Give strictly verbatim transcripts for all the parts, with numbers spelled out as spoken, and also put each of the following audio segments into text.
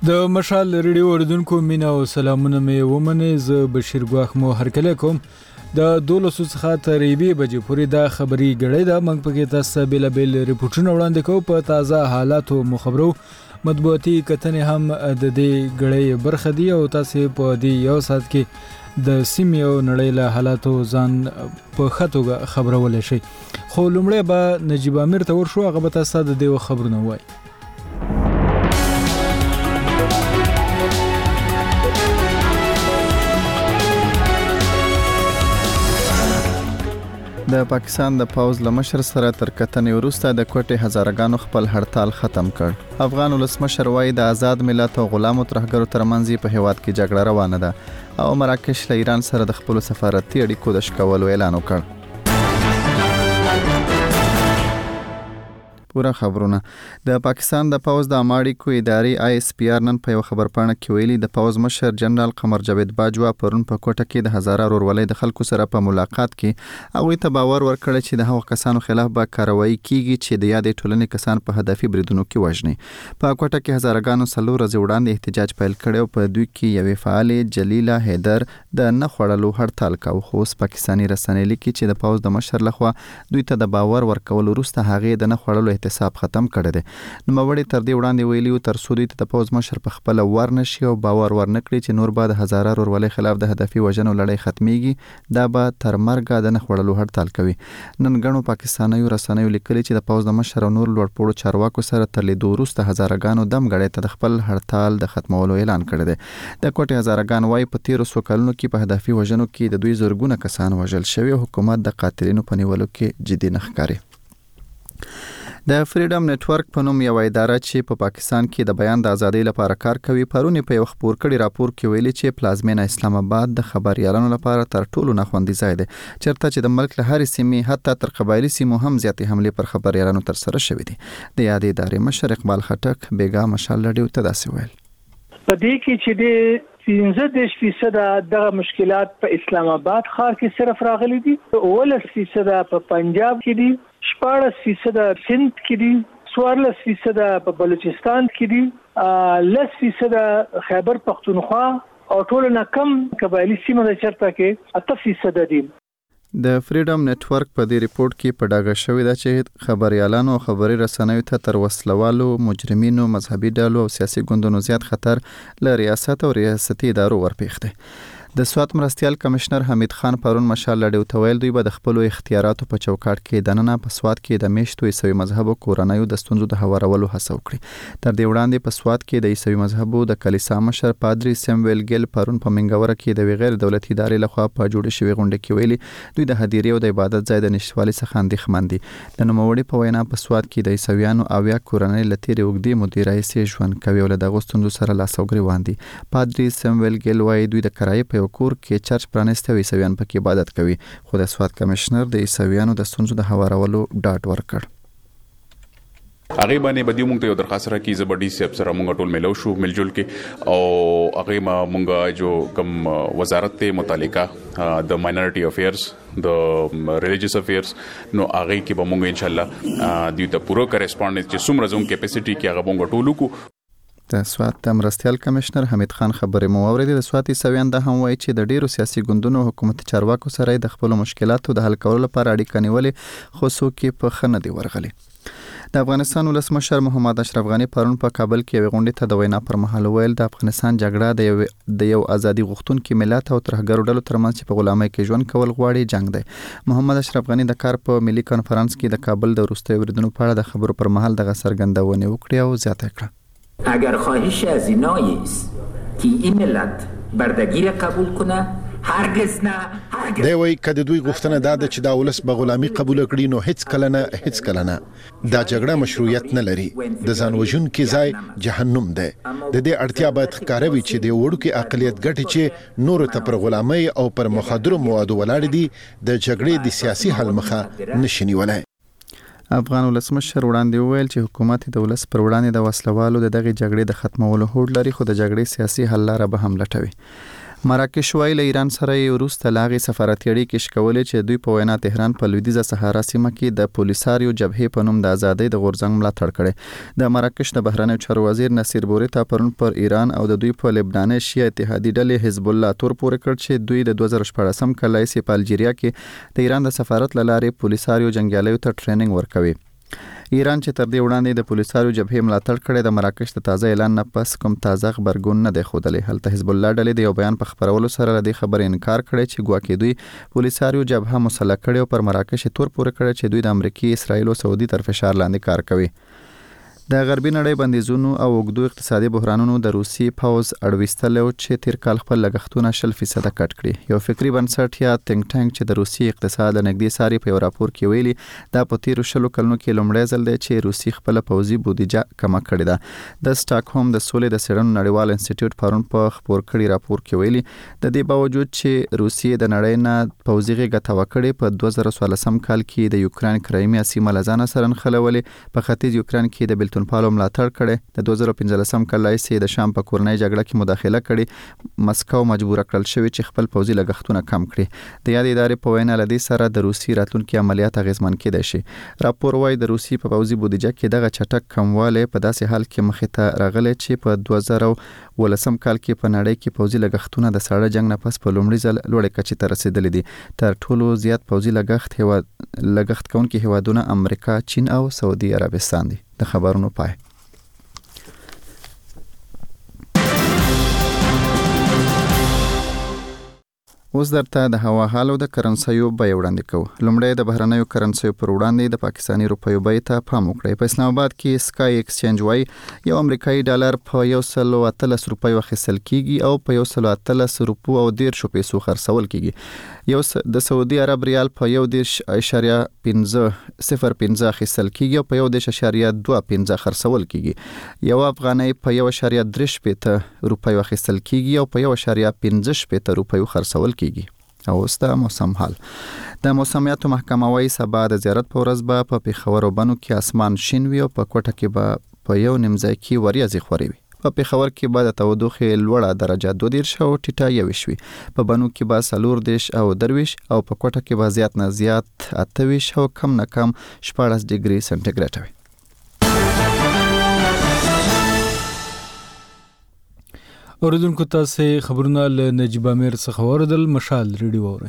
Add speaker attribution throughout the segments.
Speaker 1: د مشال ریډیو اوریدونکو مینا او سلامونه مې ومنئ. زه بشیر ګواخ مو هرکلی کوم. د دولسو څخه تر یوې بجې پورې دا خبري ګړۍ ده. موږ پکې تاسو ته بېلابېل ریپورټونه وړاندې کوو. په تازه حالاتو مو خبرو. مطبوعاتي کتنې هم د دې ګړۍ برخه دي او تاسو په دې یو ساعت کې د سیمې او نړۍ له حالاتو ځان په ښه توګه خبرولای شئ. خو لومړی به نجیب امیر ته ورشو. هغه به تاسو ته د دې خبرونه ووایي.
Speaker 2: د پاکستان د پوز لمشر سره تر کتنې وروسته د کوټې هزارګانو خپل هړتال ختم کړ. افغان ولسمشر وایي د آزاد ملت او غلامو ترهګرو ترمنځ په هیواد کې جګړه روانه ده او مراکش له ایران سره د خپل سفارتي اړیکو د شکولو اعلان وکړ. پورا خبرونه. د پاکستان د پوز د اماړیکو ادارې آی اس پی آر نن په یو خبرپاڼه کې ویلي د پوز مشر جنرال قمر جاوید باجوا پرون په کوټه کې د هزاره ورولۍ د خلکو سره په ملاقات کې هغوی ته باور ورکړ چې د هغو کسانو خلاف به کاروایی کیږي چې د یادې ټولنې کسان په هدفي بریدونو کې وژني. په کوټه کې هزارګانو څلور ورځې وړاندې احتجاج پیل کړی او په دوی کې یوې فعالې جلیله حیدر د نه خوړلو هړتال کاوه. خو اوس پاکستاني رسنۍ لیکي چې د پوز د مشر لخوا دوی ته د باور ورکول وروسته هغې د نه خوړلو احتساب ختم کړی دی. نوموړي تر دې وړاندې ویلي تر څو دوی ته د پوز مشر په خپل ورنشي او باور ورنکړي چې نور به د هزاره ورولۍ خلاف د هدفي وژنو لړۍ ختميږي دا به تر مرګه د نه خوړلو هړتال کوي. نن غنو پاکستانیو رسنیو لیکلي چې د پوز د مشر او نور لوړپوړو چارواکو سره تر لیدو وروسته هزارګانو دم غړې ته د خپل هړتال د ختمولو اعلان کړی دی. د کوټې هزارګان وايي په تیرو څو کلونو کې په هدفي وژنو کې د دوی زرګونه کسان وژل شوي. حکومت د قاتلینو په نیولو کې جدي نه ښکاري. د فریډم نتورک په نوم یو اداره چې په پاکستان کې د بیان د ازادۍ لپاره کار کوي پرونی په یو خبر کړي راپور کې ویلي چې پلازمینه اسلام آباد د خبريالانو لپاره تر ټولو نه خوندي ځای دی چېرته چې د ملک له هرې سیمې حتی تر قبایلی سیمو هم زیاتې حملې پر خبريالانو تر سره شوې دي. د یادې ادارې مشر اقبال خټک بیګا مشال لډیو ته داسې ویل
Speaker 3: په دې کې چې د پنځه دېرش فیصد د مشکلات په اسلام آباد ښار کې صرف راغلي دي، اوولس فیصد په پنجاب کې دي، شپاړس فیصد سند کې دي، څوارلس فیصد په بلوچستان کې دي، لس فیصد خیبر پختونخوا او ټول نه کم قبایلی سیمه د چرته کې اته فیصد دي.
Speaker 2: د فریډم نتورک په دې ریپورت کې په ډاګه شوې ده چې خبريالانو او خبري رسنیو ته تر وسلوالو، مجرمینو، مذهبي ډلو او سیاسي ګوندونو زیات خطر له ریاست او ریاستي ادارو ورپېښ دی. د سوات مرستیال کمشنر حمید خان پرون مشال لډیو ته ویل دوی به د خپل اختیاراتو په چوکاټ کې دننه په سوات کې د میشتو عیسوي مذهب کورنیو د ستونزو د هوارولو هڅه وکړي. تر دې وړاندې په سوات کې د عیسوي مذهب د کلیسا مشر پادری سیمویل ګل پرون په منګوره کې د غیر دولتي ادارې لخوا په جوړ شوی غونډه کې ویلي دوی د هدیرې او د عبادت ځای د نشټوالي څخه اندېښمن دي. د نوموړي په وینا په سوات کې د عیسویانو اویا کورنۍ لتیرې وګړي مدیرای سي ژوند کوي او له دغه ستونزو سره لاس او ګریوان دي. پادری سیمویل ګل وايي دوی د کرایې په یو کور کې چرچ پرانسته او عیسویان پکې عبادت کوي. خو د سوات کمشنر د عیسویانو د ستونزو د هوارولو ډاډ ورکړ.
Speaker 4: هغه باندې بدیو مونږ ته یو درخواست راکې زبردي سي افسر مونږ ټول ملو شو ملجل کې او هغه ما مونږ جو کوم وزارت ته متعلقه د ماینورټي افیرز د ریلیجیس افیرز نو هغه کې به مونږ ان شاء الله دوی ته پوره کریسپونډنس چې څومره زوم کیپاسټي کې هغه مونږ ټول کو.
Speaker 2: د سوات د مرستیال کمشنر حمید خان خبرې مو اوریدې. د سوات عیسویان د هم وایي چې د ډیرو سیاسي ګوندونو حکومتي چارواکو سره د خپل مشکلاتو د حل کولو لپاره اړیکه نیولې خو څوک یې په ښه نه دي ورغلي. د افغانستان ولسمشر محمد اشرف غنی پرون په کابل کې یو غونډه ته د وینا پر مهال ویل د افغانستان جګړه د یو د یو ازادي غوښتونکو ملت او ترهګرو ډلو ترمنځ چې په غلامۍ کې ژوند کول غواړي جنگ دی. محمد اشرف غنی د کار په ملي کانفرنس کې د کابل د وروستي وریدونو په اړه د خبرو پر مهال د څرګندونې وکړې او زیاته کړه
Speaker 5: اگر خواهش از اینایی است که این ملت بردگیر قبول کنه هرگز نه
Speaker 6: دی وای کله دوی غوښتنه دا ده چې دا ولس به غلامي قبول کړي نو هیڅ کله نه هیڅ کله نه دا جګړه مشروعیت نه لري. د ځان وژونکو ځای جهنم دی. د دې اړتیا باید ښکاره وي چې د وړوکي اقلیت ګټې چې نور ته پر غلامۍ او پر مخدرو موادو ولاړ دي د جګړې د سیاسي حل مخه نشي نیولای.
Speaker 2: افغان ولسمشر وړاندې وویل چې حکومت د ولس پر وړاندې د وسلوالو د دغه جګړې د ختمولو هوډ لري خو د جګړې سیاسي حل لاره به هم لټوي. مراکش وایي له ایران سره یې وروسته له هغې سفارتي اړیکې شکولې چې دوی په وینا تهران په لویدیځه صحرا سیمه کې د پولیساریو جبهې په نوم د ازادۍ د غورځنګ ملاتړ کړی. د مراکش د بهرنیو چارو وزیر نصیر بوریتا پرون پر ایران او د دوی په لبناني شیعه اتحادي ډلې حزب الله تور پورې کړ چې دوی د دوه زره شپاړسم کال راهیسې په الجیریا کې د ایران د سفارت له لارې پولیساریو جنګیالیو ته ټریننګ ورکوي. ایران چې تر دې وړاندې د پولیساریو جبهې ملاتړ کړی د مراکش د تازه اعلان نه پس کوم تازه خبرګون نه دی ښودلی. هلته حزب الله ډلې د یو بیان په خپرولو سره له دې خبرې انکار کړی چې ګواکې دوی پولیساریو جبهه مسلح کړې او پر مراکش تور پورې کړی چې دوی د امریکا، اسرائیل او سعودي تر فشار لاندې کار کوي. د غربي نړۍ بندیزونو او اوږدو اقتصادي بحرانونو د روسي پوځ اړوستل او چې تیر کال خپل لګښتونه شل فیصد کټ کړي. یو فکری بنسټ یا تینک ټانک چې د روسي اقتصاد له نږدې ساري په یو راپور کې ویلي دا په تیرو شلو کلونو کې لومړی ځل دی چې روسي خپل پوځي بودیجه کمه کړې ده. د سټاکهولم د سولې د څېړنو نړیوال انسټیټیوټ پرون په خپور کړي راپور کې ویلي د دې باوجود چې روسي د نړۍ نه پوځي غېږه تاوه کړې په دوه زره څوارلسم کال کې د یوکرين کرایمیا سیمه له ځانه سره نښلولې، په ختیځ یوکرين کې د بلتونپالو ملاتړ کړي، د دوه زره پنځلسم کال راهیسې د شام په کورنۍ جګړه کې مداخله کړې، مسکو مجبور کړل شوی چې خپل پوځي لګښتونه کم کړي. د یادې ادارې په وینا له دې سره د روسي راتلونکي عملیات اغیزمن کېدای شي. راپور وايي د روسي په پوځي بودیجه کې دغه چټک کموالی په داسې حال کې مخې ته راغلی چې په دوه زره ولسم کال کې په نړۍ کې پوځي لګښتونه د ساړه جنگ نه پس په لومړي ځل لوړې کچې ته رسیدلي دي. تر ټولو زیات پوځي لګښت هیواد لګښت کوونکي هیوادونه امریکا، چین او سعودي عربستان دي. د خبرونو پای. اوس درته د هوا حال او د کرنسیو بیه وړاندې کوو. لومړی د بهرنیو کرنسیو پر وړاندې د پاکستاني روپیو بیې ته پام وکړئ. په اسلام آباد کې سکای ایکسچینج وايي یو امریکایي ډالر په یو سل او اتلس روپیو اخیستل کیږي او په یو سل او اتلس روپو او دیرشو پیسو خرڅول کیږي. یو د سعودي عرب ریال په یو دیرش اشاریه پنځه صفر پنځه اخیستل کیږي او په یو دیرش اشاریه دوه پنځه خرڅول کیږي. یو افغانۍ په یو اشاریه درې شپېته روپیو اخیستل کیږي او په یو اشاریه پنځه شپېته روپیو خرڅول کیږي. او ستا موسم حال. د موسمیاتو محکمه وايي سبا د زیارت په ورځ به په پیښور او بنو کې اسمان شین وي او په کوټه کې به په یو نیمځای کې وریځې خوري وي. په پیښور کې به د تودوخې لوړه درجه دوه دیرش او ټیټه یویش وي. په بنو کې به څلور دیرش او درویش او په کوټه کې به زیات نه زیات اته ویش او کم نه کم شپاړس ډیګري سنټیګریډ وي.
Speaker 1: اوریدونکو تاسو خبرونه له نجیب امیر څخه اوریدل. مشال ریډیو اورئ.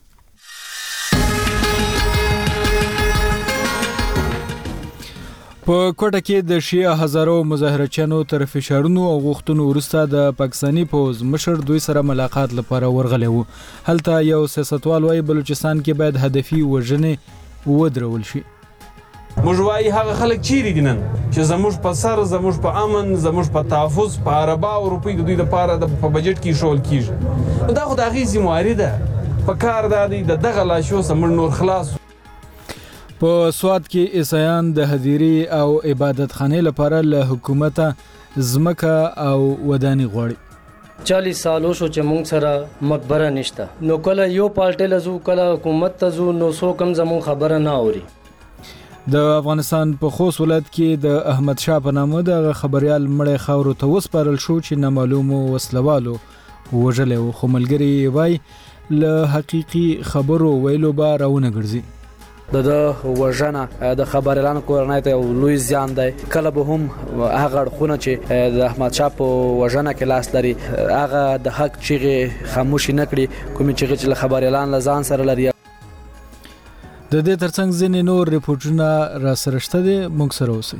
Speaker 1: په کوټه کې د شیعه هزارو مظاهرچیانو تر فشارونو او غوښتنو وروسته د پاکستاني پوز مشر دوی سره ملاقات لپاره ورغلی وو. هلته یو سیاستوال وايي بلوچستان کې باید هدفي وژنې ودرول شي.
Speaker 7: موږ وایي هغه خلک چیرې دي نن چې زموږ په سر، زموږ په امن، زموږ په تحفظ، په عربا او روپۍ د دوی لپاره په بجټ کې ایښول کیږي. دا خو د هغې ذمهواري ده. په کار دا دی د دغه لاشو څخه موږ نور خلاص.
Speaker 1: په سوات کې عیسایان د هدیري او عبادت خانې لپاره له حکومته ځمکه او ودانۍ غواړي.
Speaker 8: چالیس سالو شو چې موږ سره مقبره نشته، نو کله یو پالټې لزو کله حکومت ته زو، نو سو کم زمون خبره نه اوري.
Speaker 1: د افغانستان په خوست ولایت کې د احمد شاه په نامه د خبريال مړی خاورو ته وسپارل شو چې نامعلومو وسلوالو وژلی و، خو ملګري وایي له حقیقي خبرو ویلو به راونه ګرځي.
Speaker 9: د د وژنه د خبريالانو کورنۍ ته یو لوی زیان دی. کله به هم هغه اړخونه چې د احمد شاه په وژنه کې لاس لري هغه د حق چیغې خاموشي نه کړي، کومې چیغې چې له خبريالان له ځان سره لري.
Speaker 1: د دې ترڅنګ ځینې نور ریپورټونه را سره شته دي، موږ سره اوسئ.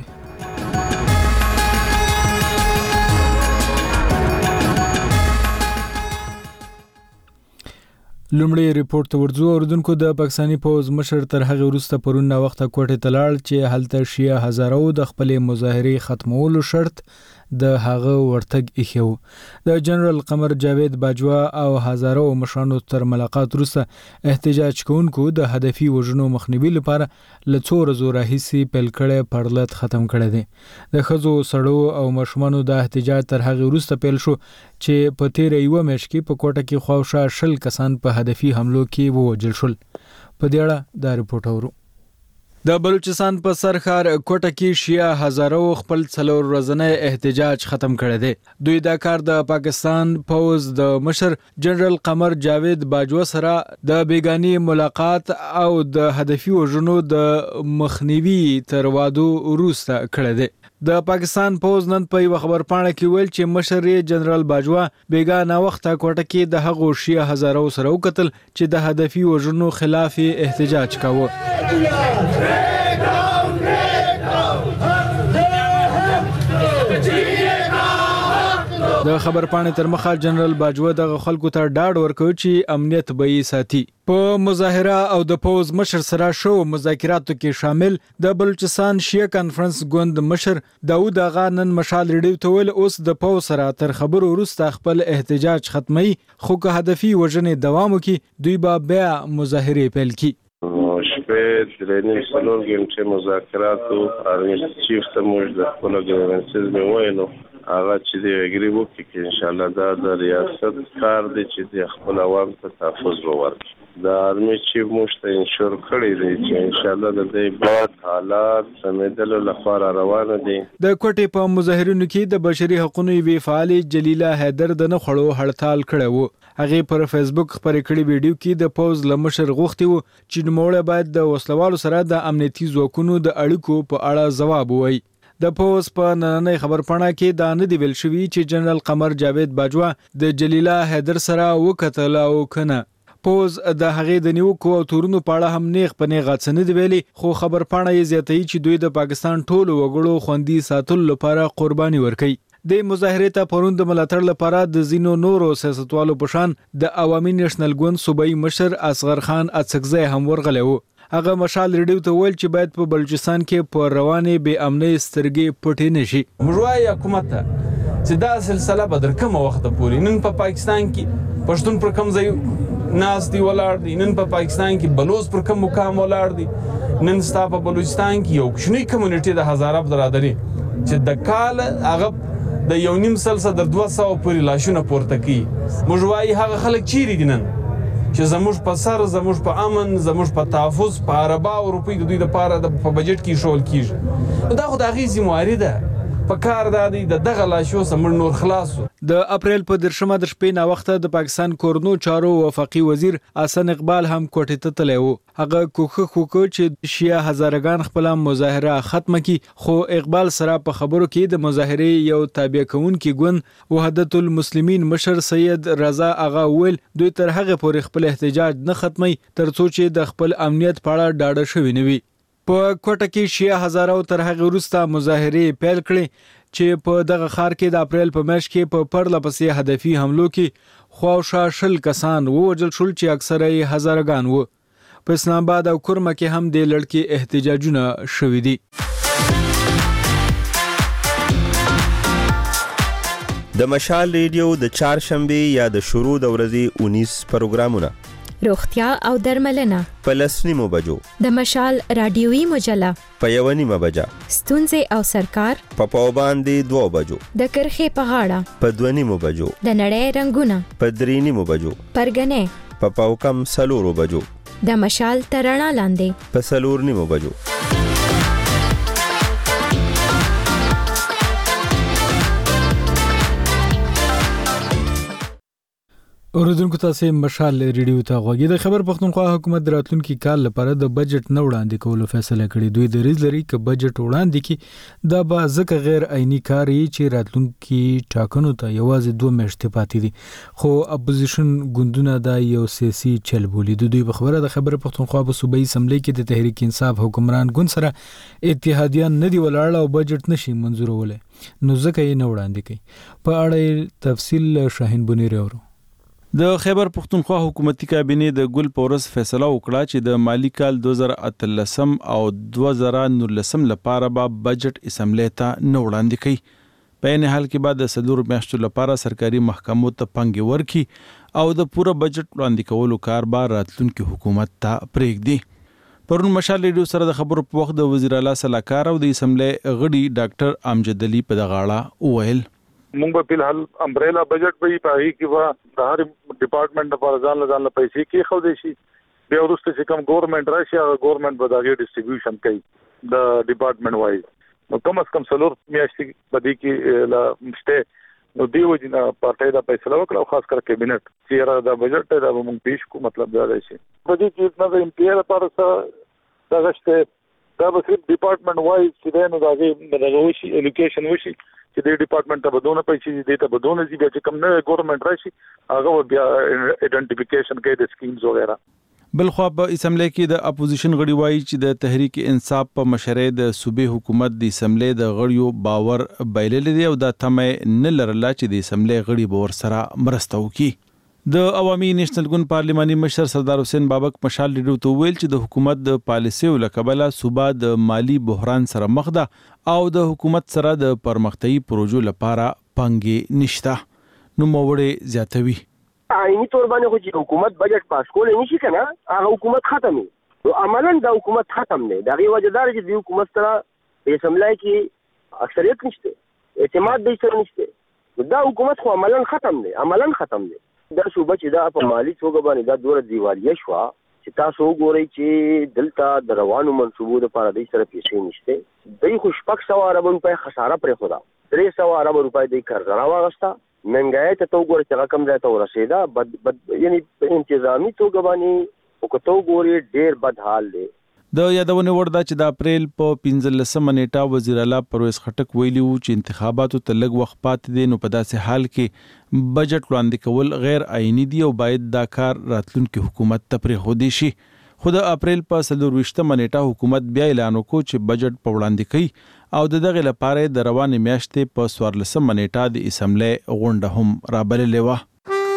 Speaker 1: لومړی ریپورت ته ورځو. اوریدونکو د پاکستاني پوز مشر تر هغه وروسته پرون وخته کوټې ته لاړ چې هلته شیعه هزارو د خپلې مظاهرې ختمولو شرط د هغه ورتګ ایښی و. د جنرال قمر جاوید باجوا او هزارو مشرانو تر ملاقات وروسته احتجاج کوونکو د هدفي وژنو مخنیوي لپاره له څو ورځو راهیسې پیل کړی پرلط ختم کړی دی. د ښځو، سړو او ماشومانو د احتجاج تر هغه وروسته پیل شو چې په تیره یوه میاشت کې په کوټه کې خواوشا شل کسان په هدفي حملو کې ووژل شل. په دې اړه دا ریپورټ اورو. د بلوچستان په سرخار کوټه کې شیعه هزارو خپل څلور ورځنی احتجاج ختم کړی دی. دوی دا کار د پاکستان پوز د مشر جنرال قمر جاوید باجوه سره د بیګانی ملاقات او د هدفي وژنو د مخنیوي تر وادو وروسته کړی دی. د پاکستان پوز نن په یو خبر پاڼه کې ویل چې مشر جنرال باجوه بیګا وخت کوټه کې د هغو شیعه هزارو سره وکتل چې د هدفي وژنو خلاف احتجاج کاوه. د خبر پاڼې تر مخه جنرال باجوه د خلکو ته ډاډ ورکړ چې امنیت به یې ساتي. په مظاهره او د پوز مشر سره شو مذاکراتو کې شامل د بلوچستان شیعه کانفرنس ګوند مشر داود آغا نن مشال ریډیو ته ویل اوس د پوز سره تر خبرو وروسته خپل احتجاج ختمي، خو که هدفي وژنې دوام وکړي دوی به بیا مظاهره پیل کړي.
Speaker 10: شپې درې نیم څلور غنټې مذاکراتو آرمي چیف ته موږ د خپلو ګریونسز مې ویلو هغه چې دی اګری وکړي چې ان شاء الله دا د ریاست کار دی چې د خپل عوام ته تحفظ ورکړي. د آرمي چیف موږ ته انشور کړی دی چې ان شاء الله د دې بعد حالات سمېدلو لپاره روان دي.
Speaker 1: د کوټې په مظاهرونو کې د بشري حقوقو وی فعال جلیله حیدر د نه خړو هړتال کړی وو. هغه پر فیسبوک خبرې کړې ویډیو کې د پوز لمشر غوښتي وو چې نوموړی باید د وسلوالو سره د امنیتي ځواکونو د اړیکو په اړه ځواب ووایي. د پوز په نننۍ خبر پاڼه کې دا نه دی ویل شوی چې جنرال قمر جاوید باجوه د جلیله حیدر سره وکتل او کنه. پوز د هغې د نیوکو او تورونو په اړه هم نیغ په نیغه څه نه دی ویلي، خو خبر پاڼه یې زیاتوي چې دوی د پاکستان ټولو وګړو خوندي ساتلو لپاره قرباني ورکوي. د مظاهرې ته پرون د ملاتړ لپاره د ځینو نورو سیاستوالو په شان د عوامي نېشنل ګوند صوبایي مشر اصغر خان اڅکزی هم ورغلی وو. هغه مشال ریډیو ته ویل چې باید په بلوچستان کې په روانې بې امنۍ سترګې پټې نشي.
Speaker 7: موږ وایو حکومت ته چې دا سلسله به تر کومه وخته پورې نن په پاکستان کې پښتون پر کوم ځای ناست دی ولاړ دی، نن په پاکستان کې بلوچ پر کوم مقام ولاړ دی، نن ستا په بلوچستان کې یو کوچنی کمیونټي د هزاره برادري چې د کال هغه د یو نیم سلسله در دوه سوه پورې لاشونه پورته کوي. موږ وایو هغه خلک چیرې دي نن چې زموږ په سر، زموږ په امن، زموږ په تحفظ په اربا او روپۍ د دوی لپاره په بجټ کې شول کیږي. دا خو د هغې ذمهواري ده. په کار دا دی د دغه لاشو سمړ نور خلاصو.
Speaker 1: د اپریل په درشمه د شپې نا وخته د پاکستان کورنو چارو وفاقي وزیر حسن اقبال هم کوټې ته تللی و. هغه کوښښ وکړ چې شیعه هزارګان خپل مظاهره ختمه کړي، خو اقبال سره په خبرو کې د مظاهرې یو تابع کوونکی ګوند وحدت المسلمین مشر سید رضا آغا ویل دوی تر هغه پورې خپل احتجاج نه ختمي ترڅو چې د خپل امنیت په اړه ډاډه شوي نه وي. په کوټه کې شیعه هزارو تر هغه وروسته مظاهرې پیل کړې چې په دغه ښار کې د اپریل په میاشت کې په پرله پسې هدفي حملو کې خواوشا شل کسان ووژل شول چې اکثره یې هزارګان وو. په اسلام آباد او کرمه کې هم د لړکې احتجاجونه شوي دي.
Speaker 11: د مشال ریډیو د چهارشنبې یا د شروع د ورځې اونیس پروګرامونه
Speaker 12: روغتیا او درملنه
Speaker 11: په لس نیمو بجو،
Speaker 12: د مشال رادیوي مجله
Speaker 11: په یوه نیمه بجه،
Speaker 12: ستونزې او سرکار
Speaker 11: په پاو باندې دوه بجو،
Speaker 12: د کرښې په غاړه
Speaker 11: په دوه نیمو بجو،
Speaker 12: د نړۍ رنګونه
Speaker 11: په درې نیمو بجو،
Speaker 12: پرګنې
Speaker 11: په پاو کم څلورو بجو،
Speaker 12: د مشال تر رڼا لاندې
Speaker 11: په څلور نیمو بجو.
Speaker 1: اوریدونکو تاسو مشال ریډیو ته غوږی. د خبر پښتونخوا حکومت د راتلونکي کال لپاره د بجټ نه وړاندې کولو فیصله کړې. دوی د ریز لري چې بجټ وړاندې کی دا به ځکه غیر عیني کار یي چې راتلونکي ټاکنو ته یوازې دوه میاشتې پاتې دي، خو اپوزیشن ګوندونه دا یو سیاسي چل بولي. د دوی په خبره د خبر پښتونخوا په صوبایي اسمبلی کې د تحریک انصاف حکمران ګوند سره اتحادیان نه دی ولاړ او بجټ نشي منزورولای، نو ځکه یې نه وړاندې کوي. په اړه تفصیل شاهین بنيري اورو.
Speaker 13: د خیبر پښتونخوا حکومتي کابینې د ګل پورس فیصله وکړه چې د مالی کال دوه زره اتلسم او دوه زره نولسم لپاره به بجټ اسمبلی ته نه وړاندې کوي. په عین حال کې بعد د څلورو میاشتو لپاره سرکاري محکمو ته پنګې ورکړي او د پوره بجټ وړاندې کولو کار به راتلونکي حکومت ته پرېږدي. پرون مشال ریډیو سره د خبرو په وخت د وزیر اعلی سلاکار او د اسمبلی غړي ډاکټر امجد علي په دغه اړه وویل
Speaker 14: مونږ په فلحال امبریلا بجټ به په هغې کې به د هر ډپارټمنټ لپاره ځان له ځان له پیسې کېښودی شي بیا ورسته چې کوم ګورنمنت راشي هغه ګورنمنت به دا ډیسټریبیوشن کوي د ډپارټمنټ وایز نو کم از کم سلور میاشتې په دې کې لا مشته نو دیو جنا پارټي دا فیصله وکړه او خاص کر کابینټ چې را دا بجټ دا موږ پیش کو مطلب دا دی په دې کې نه د امپیل لپاره څه دا غشته دا به صرف ډپارټمنټ وایز چې نو دا د وشي اډوکیشن وشي چې د ډپارټمنټ ته بدونه پیسې دي ته بدونه دي چې کوم نه ګورنمنت راشي هغه بیا ایډنټیفیکیشن کوي د سکیمز وغیرہ.
Speaker 13: بلخوا په اسمبلی کې د اپوزیشن غړي وایي چې د تحریک انصاف په مشرۍ د صوبې حکومت د اسمبلی د غړیو باور بایلل دي او د تمه نه لرله چې د اسمبلی غړي باور سره مرسته وکړي. د عوامي نېشنل ګوند پارلماني مشر سردار حسین بابک مشال ریډیو ته ویل چې د حکومت د پالیسیو لکبله صوبه د مالی بحران سره مخ ده او د حکومت سره د پرمختیايي پروژو لپاره پنګې نشته. نو موړې زیاتوي
Speaker 15: آئینی طور باندې خو چې حکومت بجټ پاس کولای نشي کنه هغه حکومت ختم دی نو عملاً دا حکومت ختم دی دا غي وجدار چې د حکومت سره په اسمبلی کې اکثریت نشته اعتماد د سره نشته دا حکومت خو عملاً ختم دی عملاً ختم دی دا صوبه چې دا په مالی توګه باندې دا دوره دیوالیه شو چې تاسو وګورئ چې دلته د روانو منصوبو لپاره د سره پیسې نشته دوی خو شپږ سوه ارب روپۍ خساره پرې خدا درې سوه ارب روپۍ د قرض راوغسته منګای ته تو ګور چې رقم ځای ته ورسېدا بد بد یعنی په انتظامی توګه باندې او کته ګوري ډېر بد حال دی.
Speaker 13: د یادونه ورده چې د اپریل په پنځلسمه نیټه وزیر اعلی پرویز خټک ویلي وو چې انتخاباتو ته لږ وخت پاتې دي نو په داسې حال کې بجټ وړاندې کول غیر آئینی دي او باید دا کار راتلونکي حکومت ته پرېښودی شي. خو د اپریل په څلور ویشتمه نیټه حکومت بیا اعلان وکړ چې بجټ په وړاندې کوي او د دغه لپاره د روانې میاشتې په څوارلسمه نیټه د اسمبلی غونډه هم رابللې وه.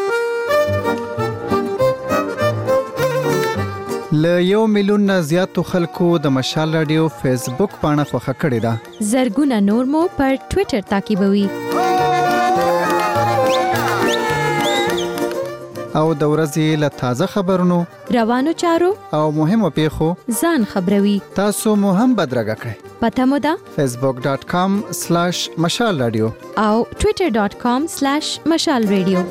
Speaker 2: ل یو میلیون نه زیاتو خلکو د مشال رادیو فیسبوک پاڼه خوښه کړې ده.
Speaker 12: زرګونه نور مو پر ټوئیټر تعقیبوي.
Speaker 2: او د ورځې له تازه خبرونو
Speaker 12: روانو چارو
Speaker 2: او مهمو پیښو
Speaker 12: ځان خبروي.
Speaker 2: تاسو مو هم بدرګه کړئ.
Speaker 12: پته مو ده
Speaker 2: facebook dot com slash مشال رادیو
Speaker 12: او twitter dot com slash مشال رادیو.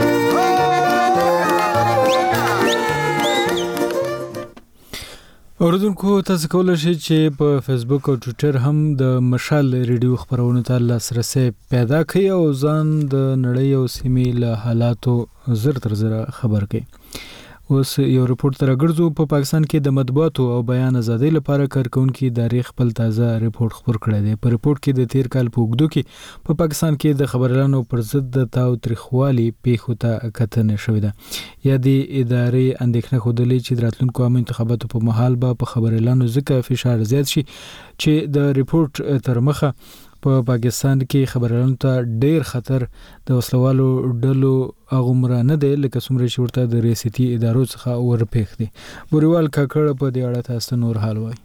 Speaker 1: اوردونکو تاسو کولای شئ چې په فیسبوک او ټوئیټر هم د مشال ریډیو خبرونو ته لاسرسي پیدا کړئ او ځان د نړۍ او سیمې له حالاتو زر تر زر خبر کړئ. اوس یو رپورت راګرځو په پا پاکستان کې د مطبوعاتو او بیان ازادۍ لپاره کارکونکو ادارې خپل تازه رپورت خبر کړی دی. په رپورت کې د تیر کال په اوږدو کې په پا پاکستان کې د خبرلانو پر ضد د تاوتریخوالي پیښو ته کتنه شوې ده. یا د ادارې اندېښنه خوده چې د راتلونکو عامه انتخاباتو په مهال به په خبرلانو ځکه فشار زیات شي چې د رپورت تر مخه په پاکستان کې خبرلانو ته ډېر خطر د وسلوالو ډلو اغومره نه دی لکه څومره چې ورته د ریاستي ادارو څخه ورپېښ دي. بوریوال کاکړ په دې اړه تاسو نور حال وایي.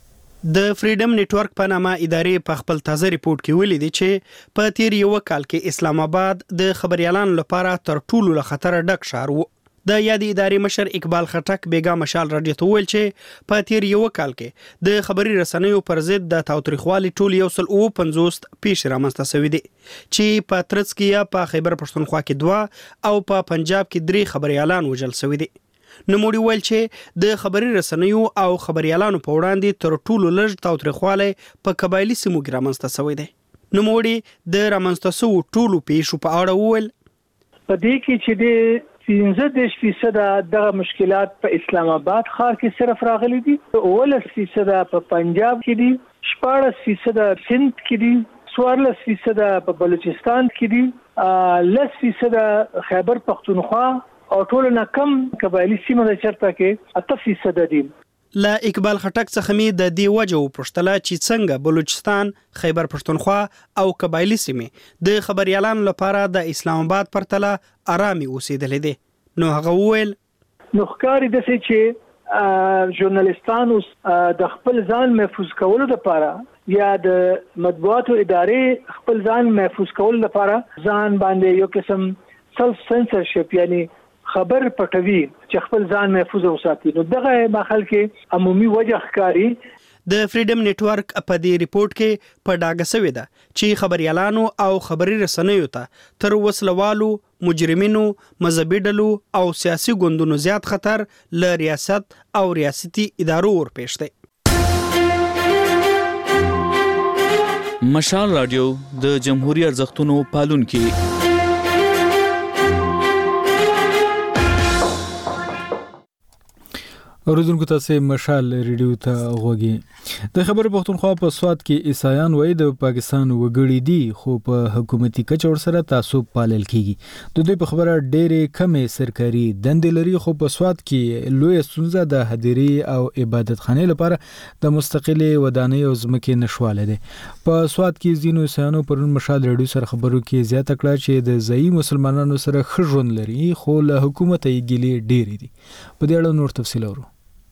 Speaker 16: د فریډم نتورک په نامه ادارې په خپل تازه ریپورت کې ویلي دي چې په تیر یو کال کې اسلام آباد د خبريالانو لپاره تر ټولو له خطر ډک ښار و. د یادې ادارې مشر اقبال خټک بیګا مشال رادیو ته ویل چې په تیر یو کال کې د خبري رسنیو پر ضد د تاوتریخوالي ټول یو سل او پنځوس پیښې رامنځته شوې دي چې په ترڅ کې یا په خیبر پښتونخوا کې دوه او په پنجاب کې درې خبريالان وژل شوي دي. نوموړي ویل چې د خبري رسنیو او خبريالانو په وړاندې تر ټولو لږ تاوتریخوالی په قبایلي سیمو کې رامنځته شوی دی. نوموړي د رامنځته شوو ټولو پیښو په اړه وویل
Speaker 3: په دې کې چې د پنځه دېرش فیصد دغه مشکلات په اسلام آباد ښار کې صرف راغلي دي، اوولس فیصد په پنجاب کې دي، شپاړس فیصد سند کې دي، څوارلس فیصد په بلوچستان کې دي، لس فیصد خیبر پښتونخوا او ټول نه کم قبایلی سیمه د چرته کې اته فیصد دي.
Speaker 16: لا اقبال خټک څخه می د دی وجو پښتله چې څنګه بلوچستان، خیبر پښتونخوا او قبایلی سیمه د خبريالانو لپاره د اسلام آباد پرتله آرامي اوسېدلې دي. نو هغه وویل
Speaker 3: نو ښکاری د څه چې ژورنالیستانو د خپل ځان محفوظ کولو لپاره یا د مطبوعاتو ادارې خپل ځان محفوظ کولو لپاره ځان باندې یو قسم سلف سنسرشپ یعنی خبر پټوي چې خپل ځان محفوظ وساتي. نو دغه ماحول کې عمومي وجه ښکاری
Speaker 16: د فریډم نتورک په دې ریپورت کې په ډاګه شوې ده چې خبريالانو او خبري رسنیو ته تر وسلوالو، مجرمینو، مذهبي ډلو او سیاسي ګوندونو زیات خطر له ریاست او ریاستي ادارو ورپېښ دی.
Speaker 17: مشال رادیو د جمهوریت ارزښتونو پالونکي.
Speaker 1: اوریدونکو تاسو مشال ریډیو ته غوږی. د خبر پښتونخوا په سواد کې عیسایان وای د پاکستان وګړي دي خو په حکومتي کچور سره تعصب پالل کیږي. د دوی په خبره ډېرې کمې سرکاري دندې لري خو په سواد کې لوی ستونزه د هدیري او عبادت خانه لپاره د مستقلې ودانۍ او ځمکې نشواله ده. په سواد کې ځینو عیسایانو پرون مشال ریډیو سره خبرو کې زیاته کړه چې د ځایي مسلمانانو سره ښه ژوند لري خو له حکومت یې ګیلې ډېرې دي. په دې اړه نور تفصیل اورو.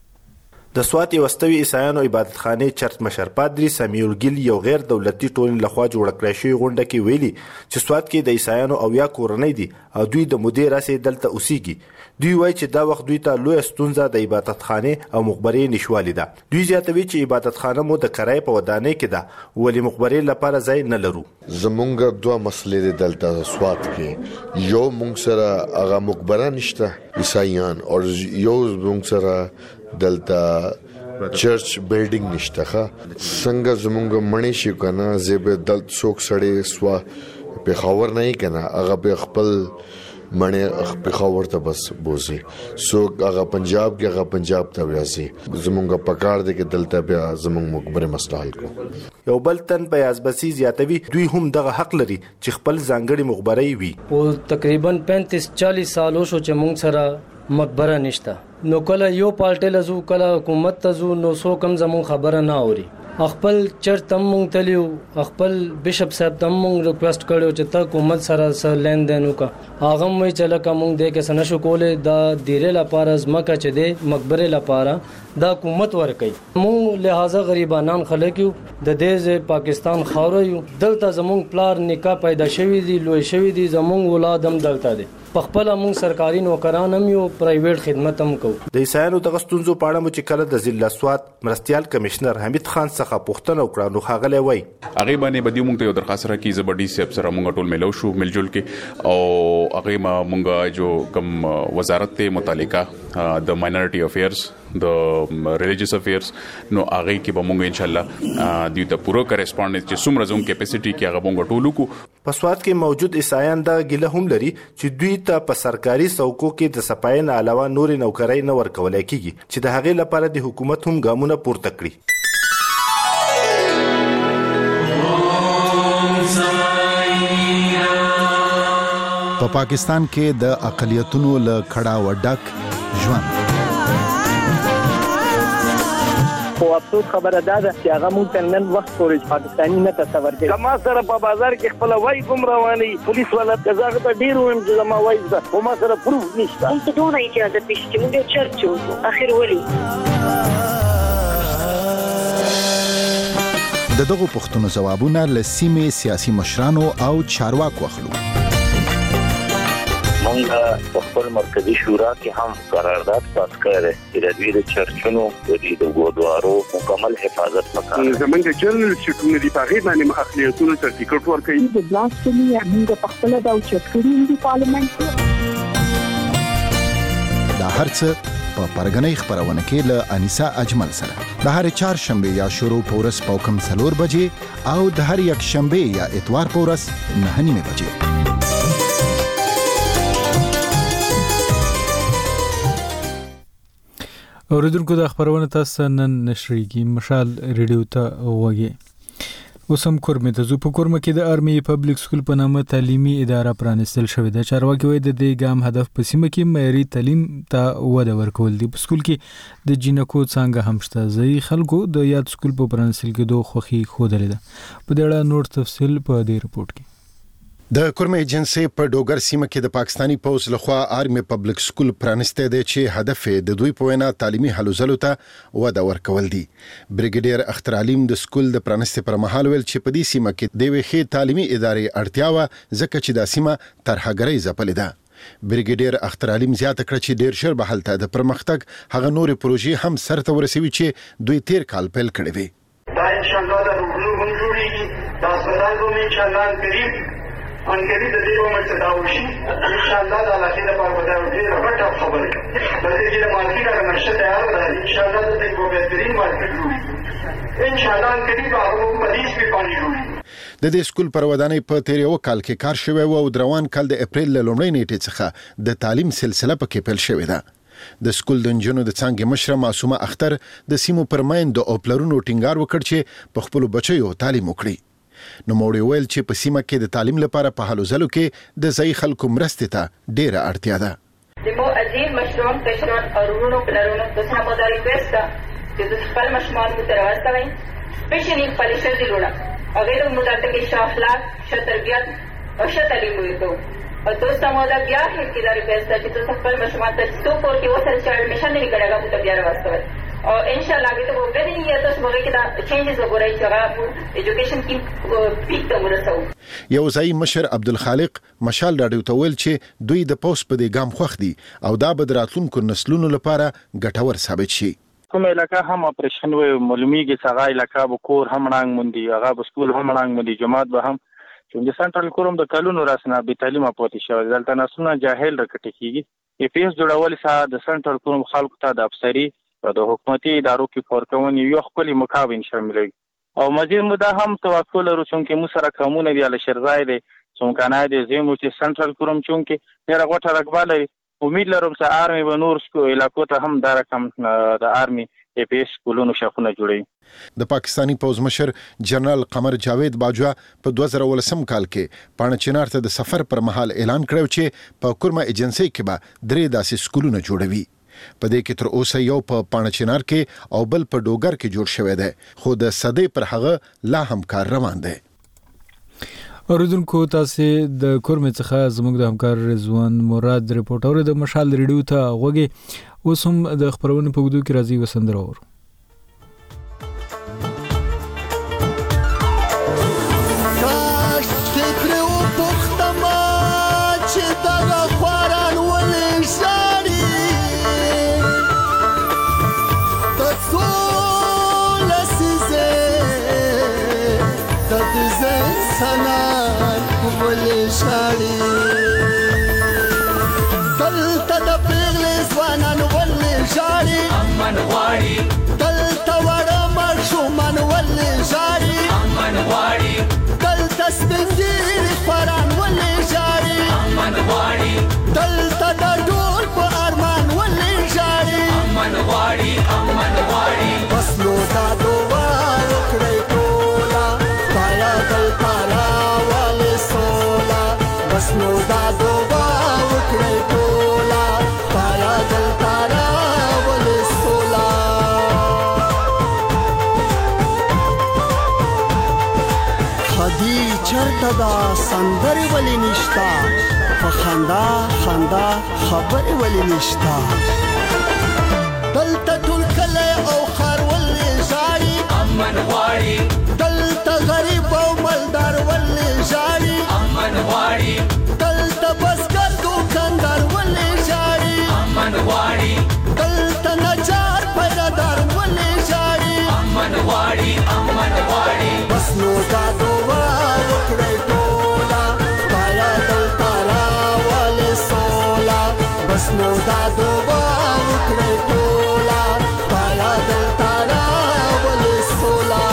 Speaker 18: د سوات یوستوي عیسایانو عبادت خانه چرچ مشر پادری سمیول ګیل یو غیر دولتي ټولنې لخوا جوړ کړی شوی غونډه کې ویلي چې سوات کې د عیسایانو او یا کورنۍ دي او دوی د مدیر راسي دلته اوسېږي. دوی وایي چې دا وخت دوی ته لوی ستونزه د عبادت خانه او مخبرې نشوالي ده. دوی زیاتوي چې عبادت خانه مو د کرای په ودانۍ کې ده ولی مخبرې لپاره ځای نه لرو.
Speaker 19: زمونږ دوه مسلې دلته سوات کې یو مونږ سره هغه مخبره نشته عیسایان او یو مونږ سره دلته چرچ بیلډینګ نشته. ښه څنګه زمونږ مړی شي کنه زیبه دلت څوک سړی سوا په خاور نه کنه هغه په خپل مړی په خاور ته بس بوزي څوک هغه پنجاب کې هغه پنجاب ته ویاسي. زمونږ پکار دی کې دلته بیا زمونږ مقبره مسله حل کو.
Speaker 18: یو بل تن په ازبسي زیاتوي دوی هم دغه حق لري چې خپل ځانګړي مخبري وي.
Speaker 8: او تقریبا پینتیس چالیس سالو شو چې مونږ سره مقبره نشته. نو کله یو پالټه لزو کله حکومت تزو نو سو کم زمون خبره نه اوري. خپل چرچ تم مونږ تلیو خپل بیشپ صاحب تم مونږ ریکوست کړو چې ته حکومت سره سره لین دین وکا. هغه مې چې لکه مونږ دې کې سنشو کولې دا ډیره لپاره زمکه چې دې مقبره لپاره دا حکومت ورکي. مونږ لہذا غریبانان خلک یو د دې پاکستان خاور یو دلته زمون پلار نکاح پیدا شوی دی لوی شوی دی زمون ولادت هم دلته دی. پخپل موږ سرکاري نوکران هم یو پرایویټ خدمت هم کوو.
Speaker 18: د عیسایانو د غستونزو په اړه مو چې کله د ضلع سوات مرستيال کمشنر حمید خان څخه پوښتنه وکړه نو ښاغلی وای
Speaker 4: هغه باندې بدیو موږ ته یو درخواست راکې زبردي سیب سره موږ ټول ملو شو ملجل کې او هغه ما موږ جو کم وزارت ته متعلقه د ماینورټي افیرز د ریلیجیس افیرز نو هغه کې به موږ ان شاء الله دوی ته پوره کریسپونډنس چې څومره زموږ کیپاسټي کې هغه موږ ټولو کو.
Speaker 18: په سوات کې موجود عیسایان دا ګله هم لري چې دوی ته په سرکاري څوکو کې د صفای نه علاوه نور نوکرۍ نه ورکول کېږي چې د هغې لپاره د حکومت هم ګامونه پورته کړي.
Speaker 6: په پاکستان کې د اقلیتونو له کړه و ډک ژوند
Speaker 3: خو افسوس خبره ده چې هغه مونږ ته نن وخت پورې پاکستاني نه تصور کوي.
Speaker 15: کما سره په بازار کې خپل وای کوم رواني پولیس ولا قزاغه ته ډیر ویم چې ما وای ده خو ما سره پروف نشته.
Speaker 20: مونږ ته دونه اجازه پېښ چې مونږ چرچ اخر ولي
Speaker 6: د دغه پښتنو جوابونه لسیمه سیاسي مشرانو او چارواکو اخلو.
Speaker 21: مونږ په خپل مرکزی شورا کې هم قرارداد پاس کړی چې د دوی د چرچونو د دې د ګودوارو مکمل حفاظت وکړي.
Speaker 22: زمونږ جنرال شټونه دی په غیبه باندې اقلیتونو سرټیفیکټ ورکړي.
Speaker 23: د بلاسفمي موږ په خپل د چټکري دی پارلیمنت
Speaker 6: دا هرڅه په پرګنۍ خبرونه کې له انیسا اجمل سره د هر چهارشنبه یا شروع پورس پوکم څلور بجې او د هر یک شنبه یا اتوار پورس نه نیمه بجې.
Speaker 1: اوریدونکو د خبرونه تاسو نن نشریږي مشال ریډیو ته وږي. وسم کورمه د زو په کورمه کې د ارمي پبلک سکول په نامه تعلیمي اداره پرانستل شوې ده. چارواکي وایي د دې ګام هدف په سیمه کې معیاري تعلیم ته وده ورکول دي. په سکول کې د جنکو څنګه هم شته. ځای خلکو د یاد سکول په پرانستل کې دوه خوخي خوده ده. په دې اړه نور تفصیل په دې رپورت کې.
Speaker 6: د کورمه ایجنسی په ډوګر سیمه کې د پاکستانی پوز لخوا آرمي پبلک سکول پرانسته دی چې هدف د دوی په وینا تعلیمي هلو ځلو ته وده ورکول دي. بریګیډیر اختر علیم د سکول د پرانسته پر مهال ویل چې په دې سیمه کې د ویخي تعلیمي ادارې اړتیا و ځکه چې د سیمه ترهګرۍ ځپلې ده. بریګیډیر اختر علیم زیاته کړه چې ډیر ژر به هلته د پرمختګ هغه نورې پروژې هم سرته ورسوي چې دوی تیر کال پیل کړې وي.
Speaker 5: دا ان شاء الله د روغلو هم جوړیږي، دا هسپتال به ان شاء الله قریب ان قریب د دې به مرتدا وشي ان شاء الله. د علاقې لپاره به دا ډېره غټه خبره ده. د دې چې د مارکیټ هغه نقشه تیاره ده، ان شاء الله د دې یو بهترین مارکیټ جوړیږي ان شاء الله. ان قریب هغه په دې کې پانی جوړیږي.
Speaker 6: د دې سکول پر ودانۍ په تیر یو کال کې کار شوی و او د روان کال د اپریل له لومړۍ نیټې څخه د تعلیم سلسله پکې پیل شوې ده. د سکول د نجونو د څانګې مشره معصومه اختر د سیمو پر میندو او پلرونو ټینګار وکړ چې په خپلو بچیو تعلیم وکړي. نو موږ ویل چې په سیمه کې د تعلیم لپاره په هلو ځلو کې د ځایي خلکو مرستې ته ډېره اړتیا ده.
Speaker 9: د مو عزیز مشران کشران او ورونو پلرونو دوستانه مو دا ریکوست ده چې د خپل مشران مو تر راستوي سپیشلی خپل شذ لونه هغه د مدته کې ښه اخلاق، ښه تربیت او ښه تعلیم ورکړو. او دوستانه مو دا بیا هیڅ کې دا ریکوست ده چې تاسو خپل مشران ته څو پور کې وسل چې اډمیشن نه کړهغه مو ته بیا راوستوي او ان شاء الله به ته وګورئ یا تاسو موږ کې دا چینجز وګورئ چې هغه ایجوکیشن کې پیک ته ورسو.
Speaker 6: یو ځای مشر عبدالخالق مشال راډیو ته ویل چې دوی د پوس په دې ګام خوښ دي او دا به د راتلونکو نسلونو لپاره ګټور ثابت شي.
Speaker 10: کوم علاقه هم اپریشن وي معلومیږي چې هغه علاقه به کور هم رنګ مندي، هغه به سکول هم رنګ مندي، جماعت به هم چې د سنټرل کوروم د کلونو راسنه به تعلیم پاتې شوی دلته نسونه جاهل راکټي کیږي. ای پی ایس جوړول سره د سنټرل کوروم خلکو ته د افسری او د حکومتي ادارو کې فورکون یو خپل مقابل شاملوي او مزید مو دا هم توقع لرو چې مو سره کومونه دی له شرزای دی څنګه نه دی زمو چې سنټرل کوروم چې ډیره غوټه رقبه لري. امید لرم چې آرمي و نور سکو علاقو ته هم دا رقم د آرمي ای پی ایس کولونو شخونه جوړي.
Speaker 6: د پاکستانی پوز مشر جنرال قمر جاوید باجوا په دوه زره ولسم کال کې پانچینار ته د سفر پر مهال اعلان کړو چې په کورما ایجنسی کې به درې داسې سکولونه جوړوي. په دې کې تر اوسه یو په پانچینار کې او بل په ډوګر کې جوړ شوی دی، خو د صدې پر هغه لا هم کار روان دی.
Speaker 1: اوریدونکو تاسو د کورمې څخه زموږ د همکار رضوان مراد ریپورټر د مشال ریډیو ته غوږی اوس هم د خبرونې په ودو کې راځي وسندره اور.
Speaker 24: امن غواړي دلته وړه ماشومان ولې ژاړي، امن غواړي دلته سپین ږیري خواران ولې ژاړي، امن غواړي دلته د ډول په ارمان ولې ژاړي، امن غواړي امن غواړي. بس نو دا دعا وکړئ ټوله خدایه دلته راولې سوله، بس نو دا دعا وکړئ ټوله خدایه دلته چرته دا سندرې ولې نشتا، په خندا خندا خبرې ولې نشتا، دلته ټول کلی او ښار ولې ژاړي، امن غواړي دلته غریب او مالدار ولې ژاړي، امن غواړي دلته بزګر دوکاندار ولې ژاړي، امن غواړي دلته نجار پیدادار ولې ژاړي، امن غواړي امن غواړي. بس نو دا دعا وکړئ ټوله خدایه دلته راولې سوله، بس نو دا دعا وکړئ ټوله خدایه دلته راولې سوله.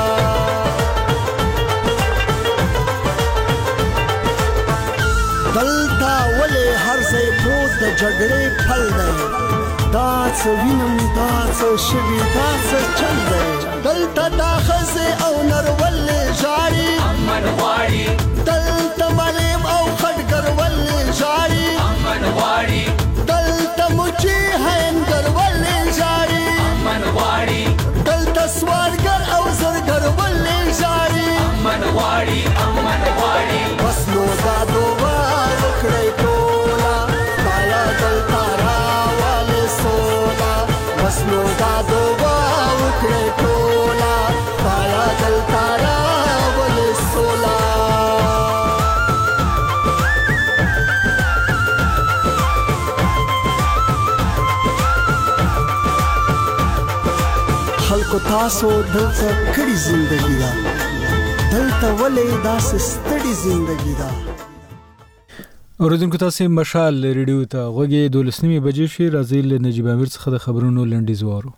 Speaker 24: دلته ولې هر ځای پروت د جګړې پل دی، دا څه وینم دا څه شوي دا څه چل دی، دلته دا ښځې او نر ولې ژاړي، امن غواړي دلته معلم او خټګر ولې ژاړي، امن غواړي دلته مچي هینګر ولې ژاړي، امن غواړي دلته سوالګر او زرګر ولې ژاړي، امن غواړي امن غواړي. بس نو دا دعا وکړئ ټوله خدایه دلته راولې سوله، بس نو دا دعا وکړئ ټوله خدایه دلته راولې سوله. خلکو تاسو دلته کړي زندگی دا دلته ولې داسې ستړي زندگی دا.
Speaker 1: اوریدونکو تاسو مشال ریډیو ته غوږی دولسنیمه بجې شي. راځي له نجیب امیر څخه د خبرونو لنډیز وارو.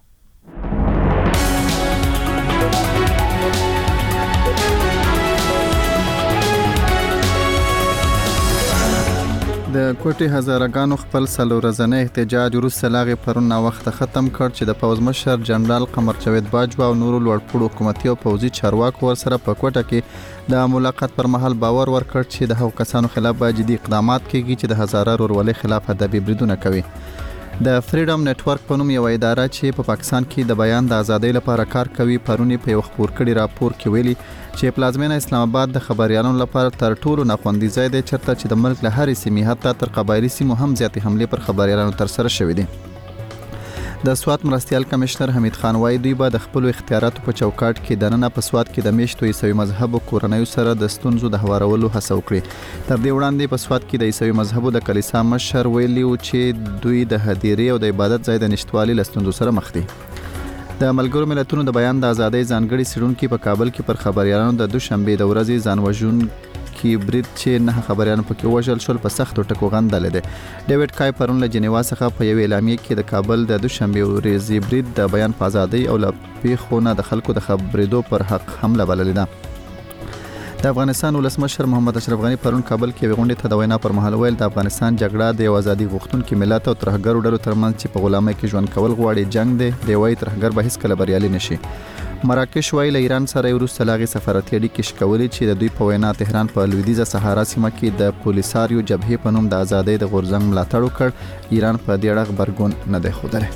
Speaker 2: د کوټي هزارګانو خپل سلو ورځنی احتجاج وروسته لاغي پرون نا وخت ختم کړ چې د پوز مشر جنرال قمر جاوید باجوا او نورو لوړپوړو حکومتي او پوزي چارواکو ور سره په کوټه کې د ملاقات پر مهال باور ورکړ چې د هغو کسانو خلاف به جدي اقدامات کیږي چې د هزاره ورولې خلاف ادبي بریدونه کوي. د فریډم نتورک په نوم یو اداره چې په پاکستان کې د بیان د ازادۍ لپاره کار کوي پرونی په یو خبر کړي راپور کې ویلي چې پلازمینه اسلام آباد د خبريالانو لپاره تر ټولو ناخوندي ځای دی چرته چې د ملک له هرې سیمې حتی تر قبایلی سیمو هم زیاتې حمله پر خبريالانو تر سره شوې دي. د سوات مرستيال کمشنر حمید خان وایي دوی به د خپل اختیاراتو په چوکاټ کې د نن په سوات کې د میشتو عیسوي مذهب کورنۍ سره د ستونزو د هوارولو هڅه وکړي. تر دې وړاندې په سوات کې د عیسوي مذهب د کلیسا مشر ویلي و چې دوی د هدیرې او د عبادت ځای د نشټوالي له ستونزو سره مخ دي. د ملګرو ملتونو د بیان د ازادۍ ځانګړي سړونکو په کابل کې پر خبريالانو د دوشنبه د ورځې ځانوژن کې برید چې نه خبريالانو پکې وژل شول په سختو ټکو غندل دي. ډیوډ کای پرون له جنیوا څخه په یو اعلامیه کې د کابل د دوشنبه ورځې برید د بیان په ازادۍ او له پیښو د خلکو د خبرېدو پر حق حمله بللې ده. د افغانستان ولسمشر محمد اشرف غنی پرون کابل کې غونډه ته د وینا پر مهال ویل د افغانستان جګړه د ازادي غوښتونکو ملت او ترهګرو ډلو ترمنځ چې په غلامۍ کې ژوند کول غواړي جنگ دی دی وایي ترهګر به هیڅ کله بریالي نشي. مراکش ویل ایران سره وروسته لاغي سفارتي اړیکې شکولې چې د دوی په وینا تهران په لویدیځه صحرا سیمه کې د پولیساریو جبهې په نوم د ازادۍ د غورځنګ ملاتړ وکړ. ایران په دې اړه خبرګون نه دی خوده.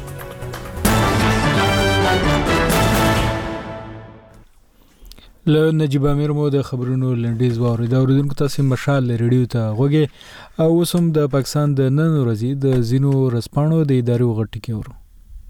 Speaker 1: له نجیب امیر مو د خبرونو لنډیز واورید. اوریدونکو تاسو مشال ریډیو ته غوږی او وسوم د پاکستان د نن ورځې د زینو رسپانو د ادارو غټی کې ورو.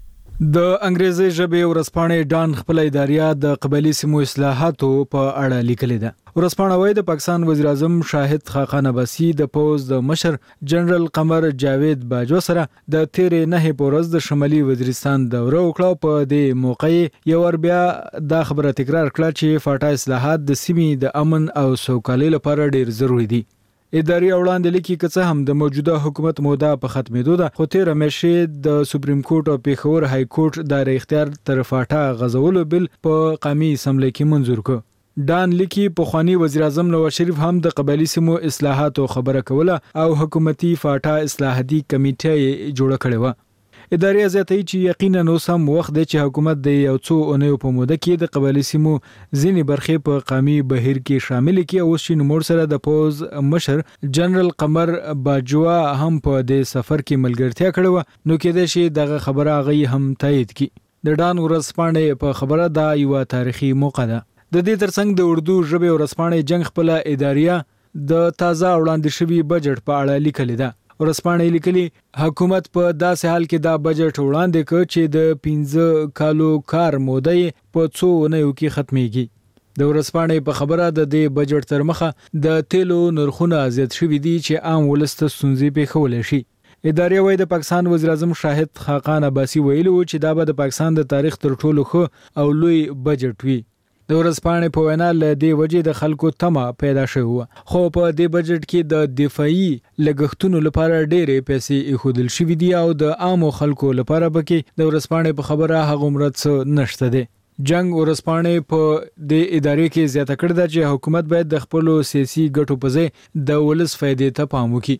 Speaker 1: د انګریزي ژبې ورسپانې ډان خپل اداریا د قبایلی سیمو اصلاحاتو په اړه لیکلې ده. ورسپانوي د پاکستان وزیر اعظم شاهد خاقان عباسی د پوز د مشر جنرال قمر جاوید باجوا سره د تیرې نه پورز د شمالي وزیرستان دوره وکړه. په دې موقع یو ور بیا د خبره تکرار کړه چې فاټا اصلاحات د سیمې د امن او سوکالۍ لپاره ډیر ضروری دي. اداري وړاندې لیکي که څه هم د موجوده حکومت موده په ختمېدو ده خو تیر مشه د سپریم کورټ او پیښور های کورټ د اختیار تر فاټا غزولو بل په قومي اسمبلی کې منظور کړ. ډان لیکي په خواني وزیر اعظم نواز شریف هم د قبایلی سیمو اصلاحاتو خبره کوله او حکومتي فاټا اصلاحاتي کمیټه جوړه کړې و. اداري ازاتي چې یقینا نو سم وخت دی چې حکومت د یو څو اونیو په موده کې د قبایلی سیمو ځینې برخې په قومي بهیر کې شامل کړي او شین مور سره د پوز مشر جنرال قمر باجوا هم په دې سفر کې ملګرتیا کړې و. نو کېدای شي دغه خبره غي هم تایید کړي. د ډان ورسپانې په خبره دا یو تاریخي موقع ده. د دې ترڅنګ د اردو ژبې ورسپانې جنگ خپل اداریه د تازه وړاندې شوی بجټ په اړه لیکلې ده. ورسپانې لیکلي حکومت په داسې حال کې دا بجټ وړاندې کړ چې د پنځه کالو کار موده په څو ونیو کې ختميږي. د ورسپانې په خبره د دې بجټ تر مخه د تیلو نرخونه زیات شوي دي چې عام ولست ستونزې پیښول شي. اداري وای د پاکستان وزیر اعظم شاهد خاقان عباسی ویلو چې دا به د پاکستان د تاریخ تر ټولو ښه او لوی بجټ وي. د ورسپانې په وینا له دې وجې د خلکو تمه پیدا شوه خو په دې بجټ کې د دفاعي لګښتونو لپاره ډېرې پیسې ایښودل شوې دي او د عامو خلکو لپاره پکې د ورسپانې په خبره هغه مراد څه نشته دي. جنگ ورسپانې په دې ادارې کې زیاته کړې ده چې حکومت باید د خپل سیاسي ګټو په ځای د ولس فائدې ته پام وکړي.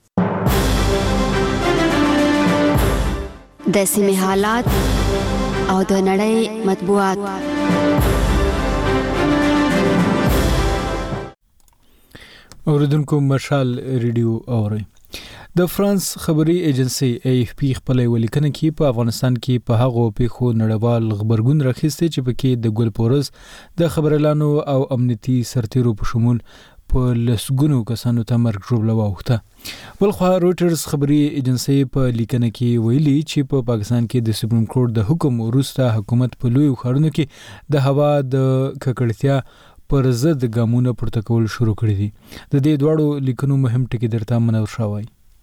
Speaker 7: د سیمې حالات او د نړۍ مطبوعات.
Speaker 1: اوریدونکو مشال ریډیو اوري. د فرانس خبري ایجنسی ای اف پی خپل ولیکنه کې په افغانستان کې په هغو پیښو نړیوال خبرګون راخسته چې پکې د ګلپورز د خبرلانو او امنیتي سرتیرو په شمول په لسګونو کسانو ته مرګ ژوبله واوښته. بلخوا روټرز خبري ایجنسی په لیکنه کې ویلي چې په پاکستان کې د سپریم کورټ د حکم وروسته حکومت په لوی ښارونو کې د هوا د ککړتیا پر ضد ګامونه پورته کول شروع کړي دي. د دې دواړو لیکنو مهم ټکي درته منور شوی.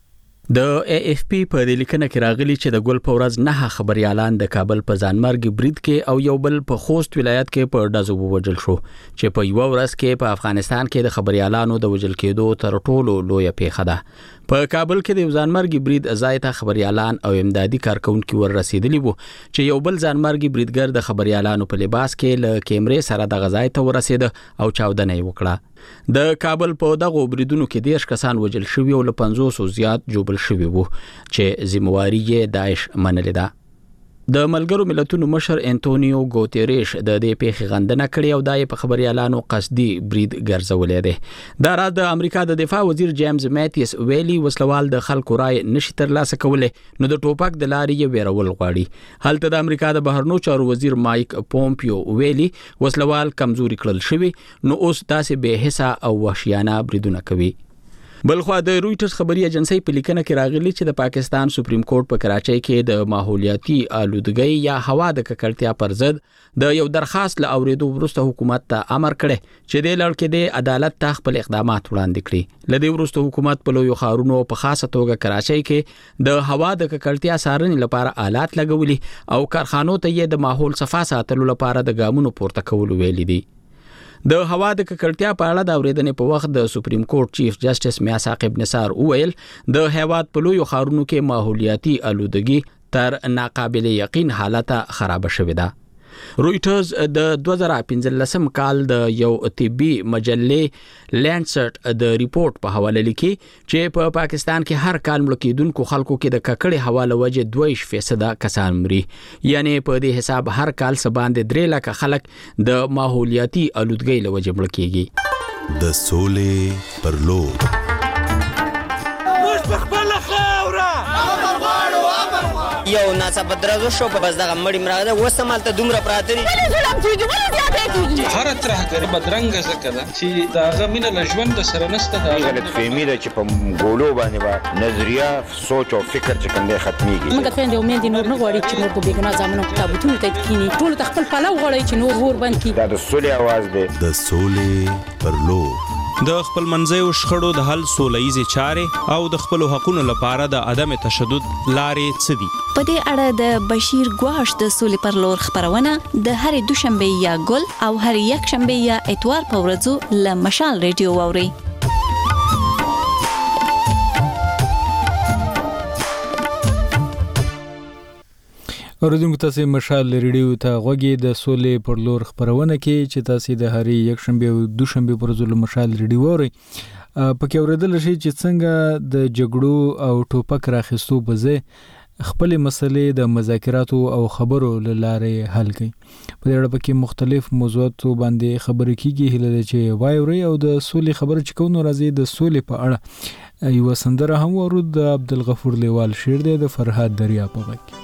Speaker 11: د ای اف پی په لیکنه کې راغلی چې د ګل په ورځ نه خبريالان د کابل په ځانمرګ برید کې او یو بل په خوست ولایت کې په ډزو ووجل شو چې په یو ورځ کې په افغانستان کې د خبريالانو د وجل کېدو تر ټولو لوی پیښه ده په کابل کې د ځانمرګ برید ازایته خبريالان او امدادي کارکونکو ور رسیدلی وو چې یو بل ځانمرګ بریدګر د خبريالانو په لباس کې ل کیمرې سره د غزای ته ورسید او چاودنه وکړه د کابل په دغه بریدونو کې دیش کسان وجل شوی او ل پنځوس زیات جوبل شوی وو چې ذمہواری یې داعش منلې ده د ملګرو ملتونو مشر انټونیو ګوتيریش د دې پیښې غندنه کړې او دای په خبريالانو قصدي برید ګرځولې ده دا را د امریکا د دفاع وزیر جیمز میتیس ویلي وسلوال د خلکو رائے نشي ترلاسه کولای نو د ټوپک د لارې یې ویرول غواړي هلته د امریکا د بهرنیو چارو وزیر مایک پومپیو ویلي وسلوال کمزوري کړل شوی نو اوس داسې به حسا او وحشیانه بریدونه کوي بلخوا د رويټرز خبري ایجنسی په لیکنه کې راغلی چې د پاکستان سپریم کورټ په کراچۍ کې د ماحولیاتي آلودګۍ یا هوا د ککړتیا پر ضد د یو درخواست له اوریدو وروسته حکومت ته امر کړی چې د لړ کې د عدالت ته خپل اقدامات وړاندې کړي لدې وروسته حکومت په لوی خارونو په خاصه توګه کراچۍ کې د هوا د ککړتیا څارنې لپاره آلات لګولي او کارخانو ته یې د ماحول صفا ساتلو لپاره د ګامونو پورته کول ویلي دي د هوا د ککړتیا په اړه د اوریدنې په وخت د سپریم کورټ چیف جسټس میا ثاقب نثار وویل د هیواد په لوی خارونو کې ماحولیاتي آلودګي تر ناقابل یقین حالت خراب شوې ده رويټرز د دوه زره پنځلسم کال د یو طبي مجلې لانسټ د ریپورت په حواله لیکي چې په پا پاکستان کې هر کال مړ کېدونکو خلکو کې د ککړې هوا له وجې دوه فیصد کسان مري یعنی په دې حساب هر کال څه باندې درې لک خلک د ماحولیاتي آلودګۍ له وجې مړ کېږي
Speaker 12: د سولې پر لور
Speaker 13: یو ناڅاپه درزو شو په بس دغه مړی مرغه ده اوس همالته دومره پراته دي ولې ظلم کېږي ولې زیاتی کېږي
Speaker 14: هره ترهګري بدرنګه ځکه ده چې د هغه مینه له ژوند سره نشته د هغه
Speaker 25: غلطفهمي ده چې په ګولو باندې به نظریه سوچ او فکر چې کوم دی ختمېږي
Speaker 26: موږ خویندې او میندې نور نه غواړي چې نور په بېګناه زامنو په تابوتونو ته کښېني ټولو ته خپل پلو غواړي چې نور اور بند کړي
Speaker 25: دا د سولې اواز دی
Speaker 12: د سولې پر لور
Speaker 27: د خپل منځیو شخړو د حل سولهییزې چارې او د خپل حقوقو لپاره د عدم تشدد لارې څه دي
Speaker 28: په دې اړه د بشیر ګواش د سولې پر لور خبرونه د هرې دوشنبه یا ګل او هرې یک شنبه یا اتوار په ورځو له مشال ریډیو واورئ
Speaker 1: اوریدونکو تاسو مشال ریډیو ته غوږی د سولې پر لور خبرونه کې چې تاسو د هری یک شنبه او دوشنبه پر ورځو مشال ریډیو ووري پکې اوریدل شي چې څنګه د جګړو او ټوپک راخستو بځه خپل مسلې د مذاکراتو او خبرو لاره حل کړي په دې اړه پکې مختلف موضوعات باندې خبرې کیږي هله چې وایوري او د سولې خبر چې کوو راځي د سولې په اړه یو سندره هم ورود د عبدالغفور لیوال شعر دی د فرهاد دریا په غږ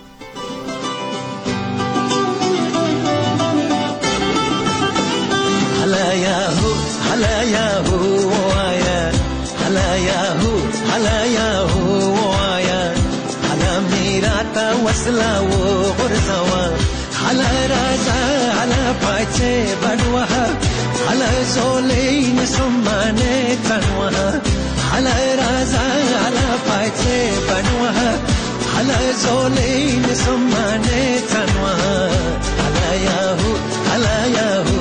Speaker 29: هلا ياهو هلا ياهو وايا هلا ياهو هلا ياهو وايا هلا ميراتا وصلا وغرزوا هلا رازا هلا باچه بدوها هلا زولين سمانه تنوها هلا رازا هلا باچه بدوها هلا زولين سمانه تنوها هلا ياهو هلا ياهو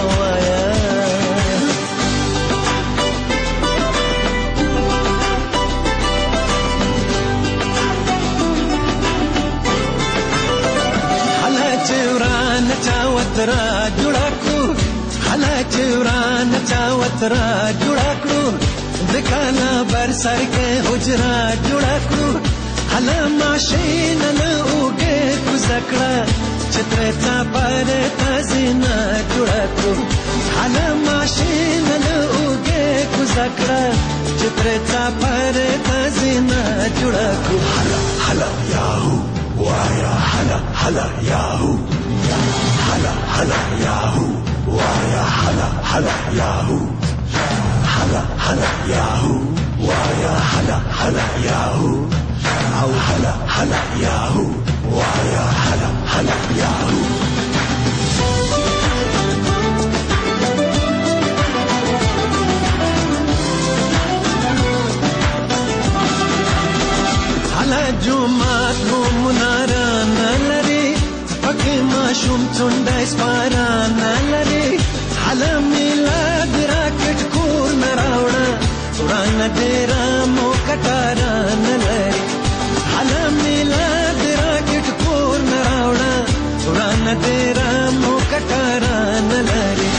Speaker 29: وترا جوړاکو حلا چوران چا وترا جوړاکو ذکانا بر سر کې حجرا جوړاکو حلا ماشین نه اوګه کو زکړه چتر تا پر تازینا جوړاکو حلا ماشین نه اوګه کو زکړه چتر تا پر تازینا جوړاکو حلا حلا یاهو وایا حلا حلا یاهو هلا هلا ياهو ويا هلا هلا ياهو هلا هلا ياهو ويا هلا هلا ياهو او هلا هلا ياهو ويا هلا هلا ياهو جومات مو مناران لري پکې ماشوم څنډه سپاران لري حالا میلاد راکټ کور نه راوړه ورانه ډېره مو کټاران لري حالا میلاد راکټ کور نه راوړه ورانه ډېره مو کټاران لري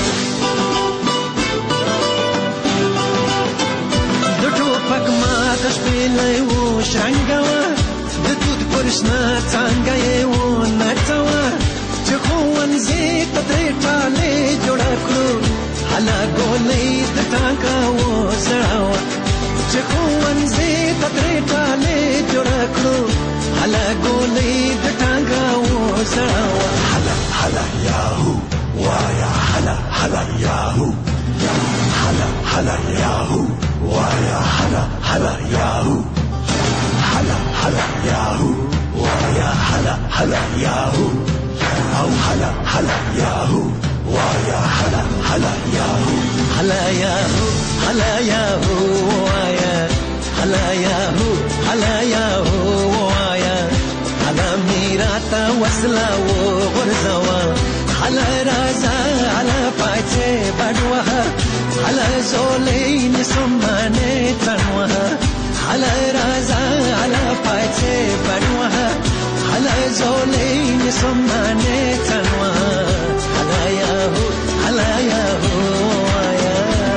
Speaker 29: د ټوپک ماته شپېلی و شرنګوه د دود پرشنه څانګه یې ونڅوه چې ښوونځي ته درې ټالې جوړه کړو هله ګولۍ د ټانکه وسړوه چې ښوونځي ته درې ټالې جوړه کړو هله ګولۍ د ټانکه وسړوه هله هله یاهو وایا هله هله یاهو هله هله یاهو وایا هله هله یاهو هلا هلا یاهو وایا هلا هلا یاهو او هلا هلا یاهو وایا هلا هلا یاهو هلا یاهو هلا یاهو وایا هلا یاهو هلا یاهو وایا هلا میراتا وصلا و غرزوا هلا رازا هلا پایته بډوه هلا زولین سمانه تنوه هلا رازا هلا پایته بډوه هلا زولین سمانه تنوه هلا یاهو هلا یاهو وایا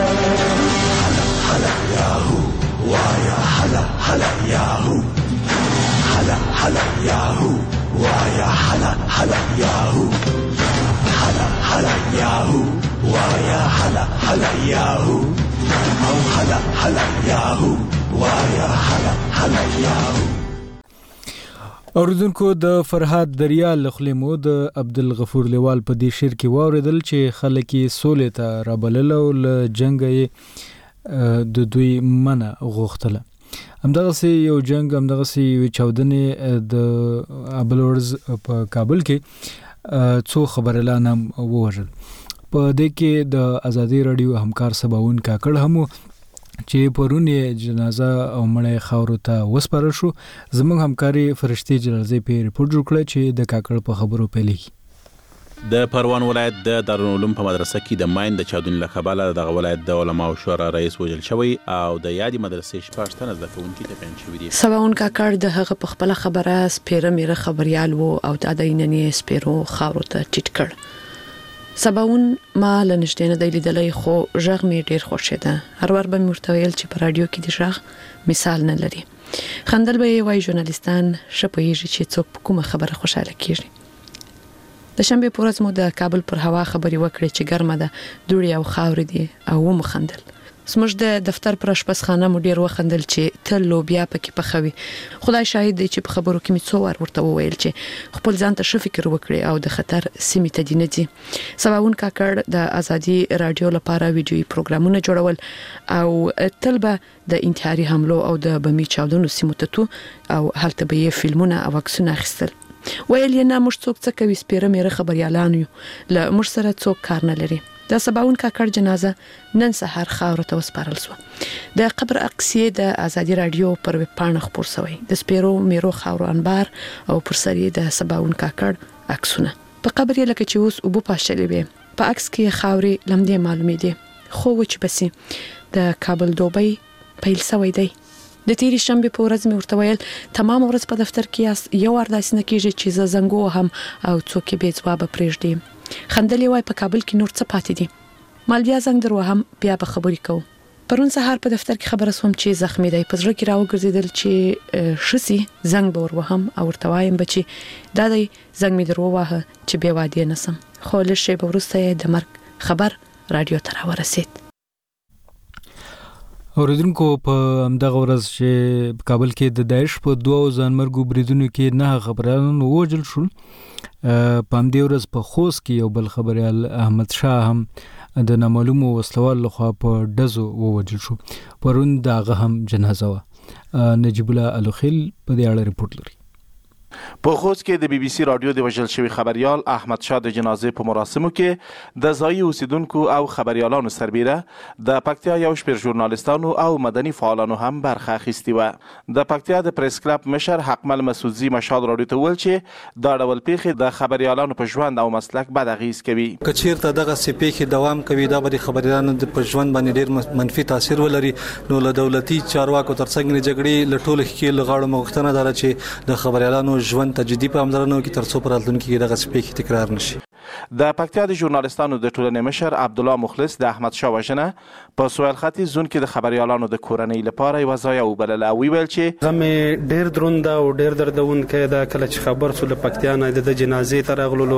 Speaker 29: هلا هلا یاهو وایا هلا هلا یاهو هلا هلا یاهو وایا هلا هلا یاهو هلا هلا یاهو وایا هلا هلا یاهو او هلا هلا یاهو وایا هلا هلا یاهو.
Speaker 1: اوریدونکو د فرهاد دریال لخلمو د عبدالغفور لیوال په دې شعر کې واوریدل چې خلک یې سولې ته رابلل او له جنګ یې د دوی منع غوښتله. همدغسې یو جنګ همدغسې یوې چاودنې د ابلورز په کابل کې څو خبريالان هم ووژل. په دې کې د ازادي رادیو همکار سباون کاکړ هم چې پرون یې جنازه او مړی خاورو ته وسپارل شو. زموږ همکاري فرشتي جلالزی په ریپورت جوړ کړ چې د کاکړ په خبرو پیلېږي.
Speaker 3: د پروان ولایت د دارالعلوم په مدرسه کې د ماین د چاودنې له کبله دغه ولایت د علماو شورا رئیس وژل شوی او د یادې مدرسې شپږ تنه زده کوونکي ټپیان شوي دي.
Speaker 4: سباون کاکړ د هغه په خپله خبره سپیره میره خبریال و او د نننې سپیرو خاورو ته ټیټ کړ. سباون ما لنشته نه دی لیدلای خو ژغ می ډیر خوشیده. هر ور به مرتویل چې په رادیو کې د ژغ مثال نه لري. خندل به وای ژورنالیستان شپېږي چې څوک کومه خبره خوشاله کیږي. د شنبه په ورځ مو د کابل پر هوا خبري وکړي چې ګرمه ده دوړي او خاورې دي او و مخندل. سمج د دفتر پر شپسخانه مو ډیر وخندل چې تل لوبیا پکې پخوي. خدای شاهد دی چې په خبرو کې می څو ور ورته وویل چې خپل ځان ته ښه فکر وکړي او د خطر سیمې ته دي نه دي. سباون کاکړ د ازادي رادیو لپاره ویډیوي پروګرامونه جوړول او تل به د انتحاري حملو او د بمي چاودنو سیمو ته تو او هلته به یې فلمونه او عکسونه اخیستل. ویل یې نه موږ څوک څه کوي سپیره میره خبريالان یو له موږ سره څوک کار نه لري. د سباون کاکړ جنازه نن سحر خاورو ته وسپارل شو. د قبر عکسې د ازادي رادیو پر ویب پاڼه خپور شوی. د سپیرو میرو خاورو انبار او پر سری د سباون کاکړ عکسونه. په قبر یې لکه چې اوس او په پاشلې وي. په عکس کې خاوري لمدې معلومې دي. خو و چې بسي د کابل دوبۍ پیل شوی دی. د تیری شنبه په ورځ مې ورته ویل تمام ورځ په دفتر کې یو ارداس نه کیږي چې ز زنګو هم او څوک به ځواب پرېږدي. خندلې وای په کابل کې نور څه پاتې دي. مال بیا زنګ درو هم بیا به خبرې کوم. پرون سهار په دفتر کې خبره سوم چې زخمی دی. په ځړ کې راوګرځیدل چې شسي زنګ به وروهم او ورته وایم بچي دا دی زنګ مې درو واه چې به وادي نسم. خو له شی به ورسته د مرګ خبر رادیو ته راورسید.
Speaker 1: اوریدونکو په همدغه ورځ چې کابل کې د داعش په دوه ځانمرګو بریدونو کې نه خبريالان وژل شول. په همدې ورځ په خوست کې یو بل خبريال احمد شاه هم د نامعلومو وسلوال لخوا په ډزو ووژل شو. پرون دغه هم جنازه و. نجیب الله الوخیل په دې اړه ریپورت لري.
Speaker 8: په خوست کې د بي بي سي رادیو د وژل شوی خبريال احمد شاه د جنازې په مراسمو کې د ځایي اوسیدونکو او خبريالانو سربیره د پکتیا یو شمېر ژورنالیستانو او مدني فعالانو هم برخه اخیستې وه. د پکتیا د پریس کلب مشر حقمل مسعودزي مشال رادیو ته وویل چې دا ډول پیښې د خبريالانو په ژوند او مسلک بد اغیز کوي.
Speaker 15: که چیرته دغه پیښې دوام کوي دا به د خبريالانو په ژوند باندې ډېر منفي تاثیر ولري. نو له دولتي چارواکو ترڅنګ د جګړې له ټولو ښکېلو غاړو مغوښتنه ده چې د خبريالانو ژوند ته جدي پاملرنه وکړي تر څو په راتلونکي کې دغه پیښې تکرار نشي.
Speaker 8: د پکتیا د ژورنالیستانو د ټولنې مشر عبدالله مخلص د احمد شاه وژنه په سویل ختیځ زون کې د خبريالانو د کورنۍ لپاره یوه ضایعه وبلله او ویل چې
Speaker 16: غم ډېر دروند او ډېر دردونکی ده. کله چې خبر شو له پکتیا نه د جنازې ته راغللو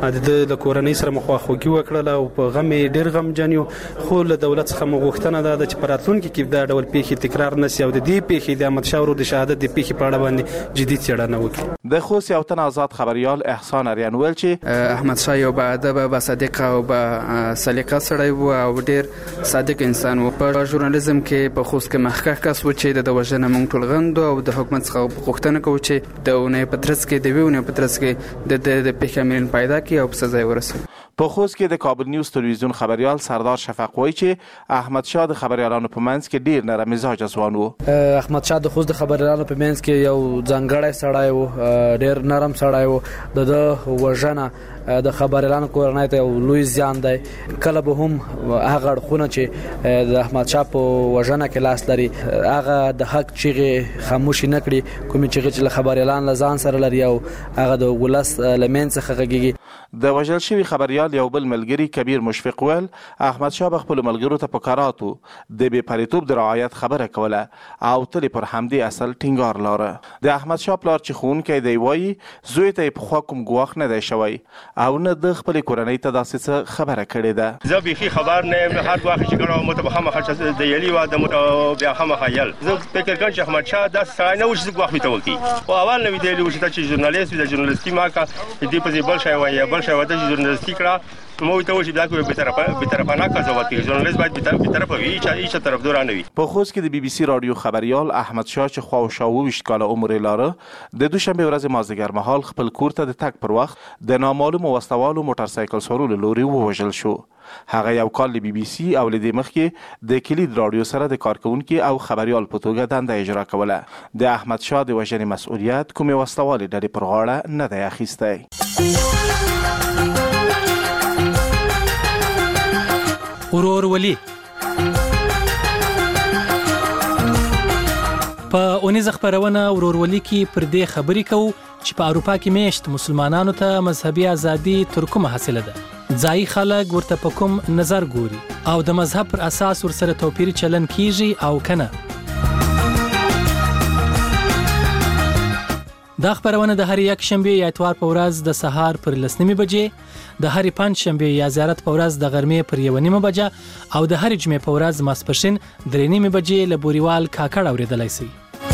Speaker 16: د د کورنۍ سره مخواخوږي وکړله او په غم ډېر غمجن یو، خو له دولت څخه مو غوښتنه ده چې په راتلونکي کې دا ډول پیښې تکرار نشي او د دې پیښې د احمد شاه ورور د شهادت د پیښې په اړه باندې جدي څېړنه وکړي.
Speaker 8: د خوست یو تن آزاد خبريال احسان اریان ویل چې
Speaker 17: احمد شاه یو باادبه با صادق او با سلیقه سړی و او ډېر صادق انسان و. په ژورنالیزم کې په خوست کې مخکښ کس و چې د وژنه موږ ټول غندو او د حکومت څخه غوښتنه کوو چې د اونۍ په ترڅ کې د ویونې په ترڅ کې د د پیښې امرین پیدا کړي او په سزا ورسوي.
Speaker 8: په خوست کې د کابل نیوز تلویزیون خبريال سردار شفق وایي چې احمد شاه د خبريالانو په منځ کې ډېر نرم مزاج ځوان و.
Speaker 18: احمد شاه د خوست د خبريالانو په منځ کې یو ځانګړی سړی و، ډېر نرم سړی و. د ده وژنه د خبريالانو کورنۍ ته یو لوی زیان دی. کله به هم هغه اړخونه چې د احمد شاه په وژنه کې لاس لري هغه د حق چیغې خاموشي نه کړي، کومې چیغې چې له خبريالانو له ځان سره لري او هغه د ولس له منځ څخه غږیږي.
Speaker 8: د وژل شوي خبريال یو بل ملګري کبیر مشفق ویل احمد شاه به خپلو ملګرو ته په کاراتو د بې پرېتوب د رعایت خبره کوله او تل پر همدې اصل ټینګار لاره. د احمد شاه پلار چې ښوونکی دی وایي زوی ته یې پخوا کوم ګواښ نه دی شوی او نه د خپلې کورنۍ ته داسې څه خبره کړې ده.
Speaker 19: زه بیخي خبر نه یم، هر ګواښ چې کړی مو ته به خامخا د یلي وه د مو بیا خامخا یل. زه فکر کوم چې احمد شاه داسې سړی نه و چې زه ګواښ مې ته وکړي. خو اول نه ویدلی و چې ته چې ژورنالیست وي د ژورنالیستي ما کا دې پسې بل شی وایي بل شی وایي چې ژورنالیستي کړه مو ته و چې دا کومه بېطرفه بېطرفانه قضاوت کوي. ژورنالیست باید بېطرفه وي، هیڅ طرفدار نه وي.
Speaker 8: په خوست کې د بي بي سي رادیو خبريال احمد شاه چې خوا او شا اوویشت کاله عمر یې لاره د دوشنبې ورځې مازدیګر مهال خپل کور ته د تګ پر وخت د نامعلومو وسلوالو موټرسایکل سوارو له لوري ووژل شو. هغه یو کال له بي بي سي او له دې مخکې د کلید رادیو سره د کارکونکي او خبريال په توګه دنده اجرا کوله. د احمد شاه د وژنې مسؤلیت کومې وسلوالې ډلې پر غاړه نه دی اخیستی.
Speaker 20: ورورولي په اونیزه خبرونه ورورولي کې پر دې خبرې کوو چې په اروپا کې میشت مسلمانانو ته مذهبي ازادي تر کومه حاصله ده. ځایي خلک ورته په کوم نظر ګوري او د مذهب پر اساس ورسره توپیري چلن کیږي او کنه. دا خبرونه د هر یک شنبه یا اتوار په ورځ د سهار پر لسنیمه بجې، د هر پنځ شنبه یا زیارت په ورځ د غرمې پر یو نیمه بجه او د هر جمعې په ورځ ماسپښین درې نیمه بجې له بوریوال کاکړ اوریدلای شي.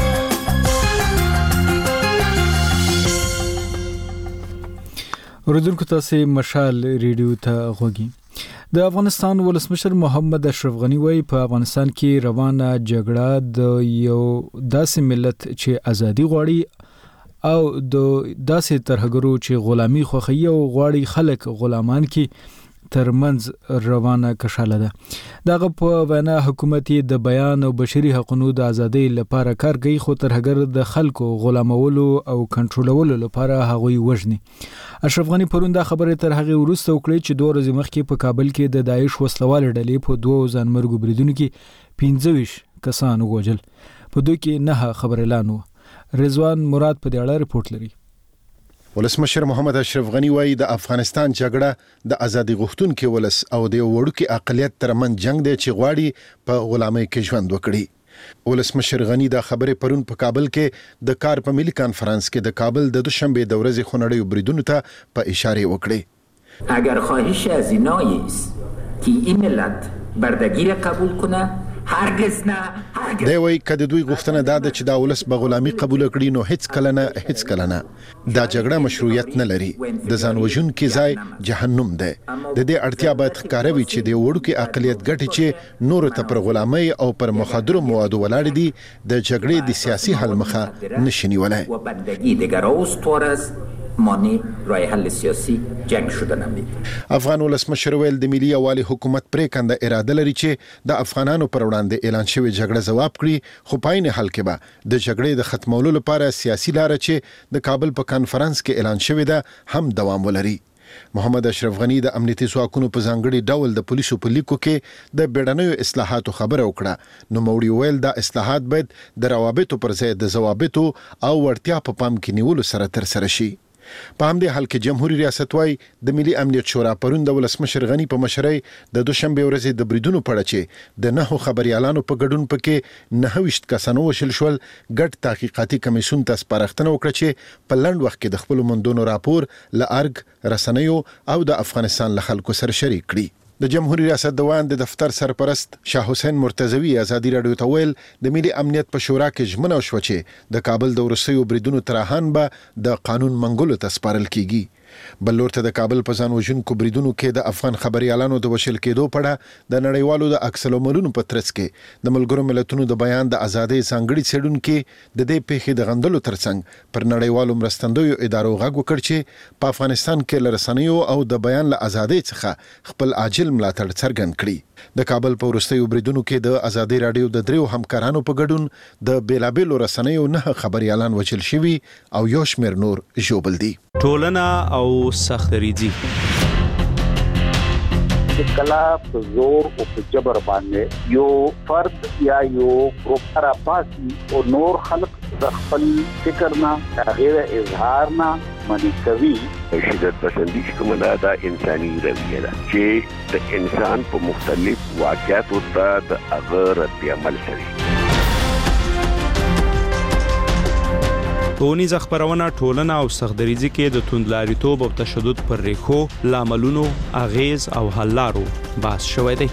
Speaker 1: اوریدونکو تاسو مشال ریډیو ته غوږی. د افغانستان ولسمشر محمد اشرف غنی وایي په افغانستان کې روانه جګړه د یو داسې ملت چې ازادي غواړي او د داسې ترهګرو چې غلامي خوښوي او غواړي خلک غلامان کې ترمنځ روانه کشاله ده. دغه په وینا حکومت د بیان او بشري حقوقو د ازادۍ لپاره کار کوي، خو ترهګر د خلکو غلامولو او کنټرولولو لپاره هغوی وژني. اشرف غنی پرون دا خبره تر هغه وروسته وکړه چې دوه ورځې مخکې په کابل کې د داعش وسلوال ډلې په دوه ځانمرګو بریدونو کې پنځه ویشت کسان وژل، په دوی کې نه خبر اعلان و. رضوان مراد په دې اړه رپورټ لري.
Speaker 6: ولسمشر محمد اشرف غنی وایي د افغانستان جګړه د ازادي غوښتونکو ولس او د وړوکي اقلیت ترمن جنگ دی چې غواړي په غلامۍ کې ژوند وکړي. ولسمشر غنی دا خبره پرون په کابل کې د کار په ملي کانفرنس کې د کابل د دوشنبه د ورځې خونړیو بریدونو ته په اشاره وکړي.
Speaker 21: اگر خواهش از اینایی است که این ملت بردگی را قبول کنه
Speaker 2: هرگز نه.
Speaker 6: دی وای کده دوی غوښتنه دا ده چې دا ولس به غلامي قبول کړي نو هیڅ کله نه هیڅ کله نه دا جګړه مشروعیت نه لري. د ځان وژونکي ځای جهنم ده. د دې اړتیا باید ښکاره وي چې د وړوکي اقلیت ګټې چې نور ته پر غلامۍ او پر مخدرو موادو ولاړ دي د جګړې د سیاسي حل مخه نشي نیولای.
Speaker 2: و بندگی دیگر استوار از مانی راه حل سیاسی جنگ شدن هم دید.
Speaker 6: افغان ولسمشر ویل د ملي یوالي حکومت پریکنده اراده لري چې د افغانانو پر وړاندې اعلان شوی جګړه ځواب کړي، خو پاین حل کې به د جګړې د ختمولو لپاره سیاسي لار چې د کابل په کانفرنس کې اعلان شوی ده هم دوام ولري. محمد اشرف غنی د امنیتي ځواکونو په ځانګړي ډول د پولیسو په لیکو کې د بیړنیو اصلاحاتو خبره وکړه. نو موري ویل دا اصلاحات باید د روابطو پر ځای د ضوابطو او وړتیا په پام کې نیولو سره تر سره شي. په همدې حال کې جمهوریت ریاست وايي د ملي امنیت شورا پرون د ولسمشر غنی په مشرۍ د دوشنبه ورځې د بریدونو په اړه چې د نهو خبريالانو په ګډون پکې نهويشت کسانو وشل شول ګډ تحقیقاتي کمیسیون ته سپارښتنه وکړه چې په لند وخت کې د خپل مندونو راپور ل ارګ رسنیو او د افغانستان له خلکو سره شریک کړي. د جمهوریت ریاست دوان د دفتر سرپرست شاه حسین مرتضوی ازادي رادیو ته ویل د ملي امنیت په شورا کې ژمنه وشوه چې د کابل د ورسېو بریدونو ترهان به د قانون منګولو ته سپارل کیږي. بل لورته د کابل په ځان وژونکو بریدونو کې د افغان خبريالانو د وشل کېدو په اړه د نړیوالو د عکس العملونو په ترڅ کې د ملګرو ملتونو د بیان د ازادۍ څنګهړي څېړونکو د دې پیښې د غندلو ترڅنګ پر نړیوالو مرستندویو ادارو غږ وکړ چې په افغانستان کې لرسنیو او د بیان له ازادۍ څخه خپل عاجل ملاتړ څرګند کړي. د کابل په وروستیو بریدونو کې د ازادي رادیو د دریو همکارانو په ګډون د بیلابیلو رسنیو نه خبريالان وچل شوي او یو شمېر نور ژوبل دي.
Speaker 27: ټولنه او سختریزي
Speaker 5: کلا په زور او په جبر باندې یو فرد یا یو ګروپ را پاسي او نور خلق د خپل فکر نه غیر اظهار نه منی کوي.
Speaker 7: شدت پسندی کومه دا انساني رویه ده چې د انسان په مختلف واقعاتو ته د هغه رد عمل کوي.
Speaker 27: ټولنیز خبرونه ټولنه او سختدریزي کې د توندلاریتوب او تشدد پر ریښو لاملونو اغیز او حل لارو بحث شوی دی.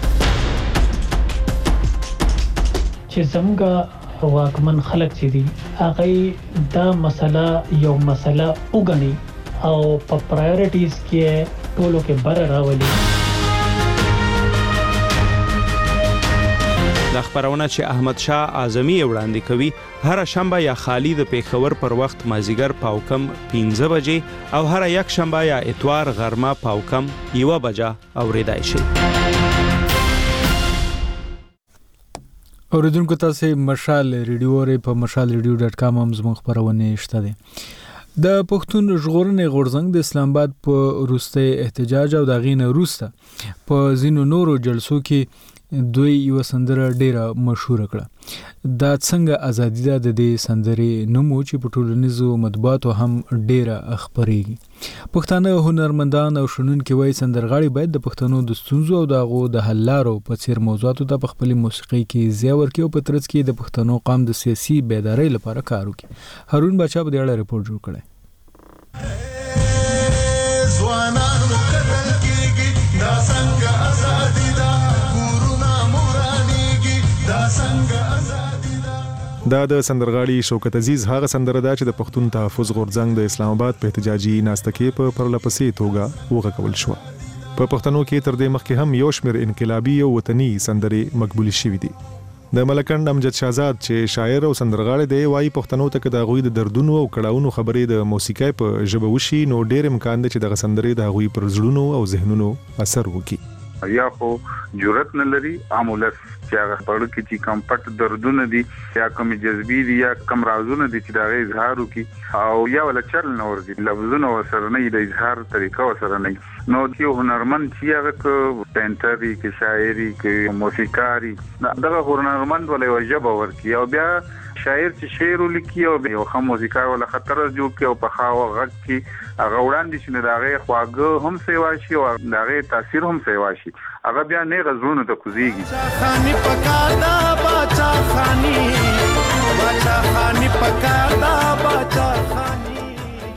Speaker 9: چې څنګه واکمن خلک چې دي هغه دا مسله یو مسله وګڼي او په پرایورټیز کې ټولو کې بر راولي.
Speaker 27: د خبرونه چې احمد شاه اعظمي وړاندې کوي هر شنبه یا خالی د پیښور پر وخت مازیګر پاوکم پنځه بجې او هر یک شنبه یا اتوار غرمه پاوکم یو بجه اوریدای شي.
Speaker 1: اوریدونکو تاسو مشال ریډیو ری په مشال ریډیو ډاټ کام هم زموږ خبرونه شته دي. د پښتون ژغورنې غورځنګ د اسلام آباد په وروستي احتجاج او د غینه وروسته په زینو نورو جلسو کې دوی یو سندره ډیره مشهور کړه. دا څنګه ازادي ده د دې سندرې نومو چې په ټولنیزو مطبوعاتو هم ډیره خبرېږي. پښتانه هنرمندان او شنونکي وایي سندرغاړي باید د پښتنو د ستونزو او دغو د حل لارو په څیر موضوعاتو ته په خپل موسیقي کې ځای ورکړي او په ترڅ کې د پښتنو قام د سیاسي بیدارۍ لپاره کار وکړي. هارون بچا په دې اړه رپورټ جوړ کړی.
Speaker 10: دا د سندرغاړي شوکت عزیز هغه سندره ده چې د پښتون تحفظ غورځنګ د اسلام آباد په احتجاجي ناسته کې په پرلپسې توګه وغږول شو. په پښتنو کې تر دې مخکې هم یو شمېر انقلابي او وطني سندرې مقبول شوې دي. د ملکند امجد شاهزاد چې شاعر او سندرغاړی دی وایي پښتنو ته د هغوی د دردونو او کړاوونو خبرې د موسیقۍ په ژبه وشي نو ډېر امکان دی چې دغه سندرې د هغوی پر زړونو او ذهنونو اثر وکړي.
Speaker 21: یا خو جرأت نه لري عامولس چې هغه خپل کې چې کم پټ دردونه دي یا کم جذبي دي یا کم رازونه دي چې دا غي اظهار وکي او یا ول چل نه ورځي لفظونه وسره نه د اظهار طریقه وسره نه نو چې هنرمند چې هغه ک پینټري کې شاعري کې موسیقاري دغه هنرمند ولې وجب ورکی او بیا شاعر چې شعر ولیکي او یو خام موسیقار ولا خطر جوړ کې او په خاو غږ کې هغه وړاندې چې داغه خواږه هم سیوا شي او داغه تاثیر هم سیوا شي هغه بیا نه غزونه ته کوزيږي
Speaker 29: خاني پکادا باچا خاني باچا خاني پکادا باچا خاني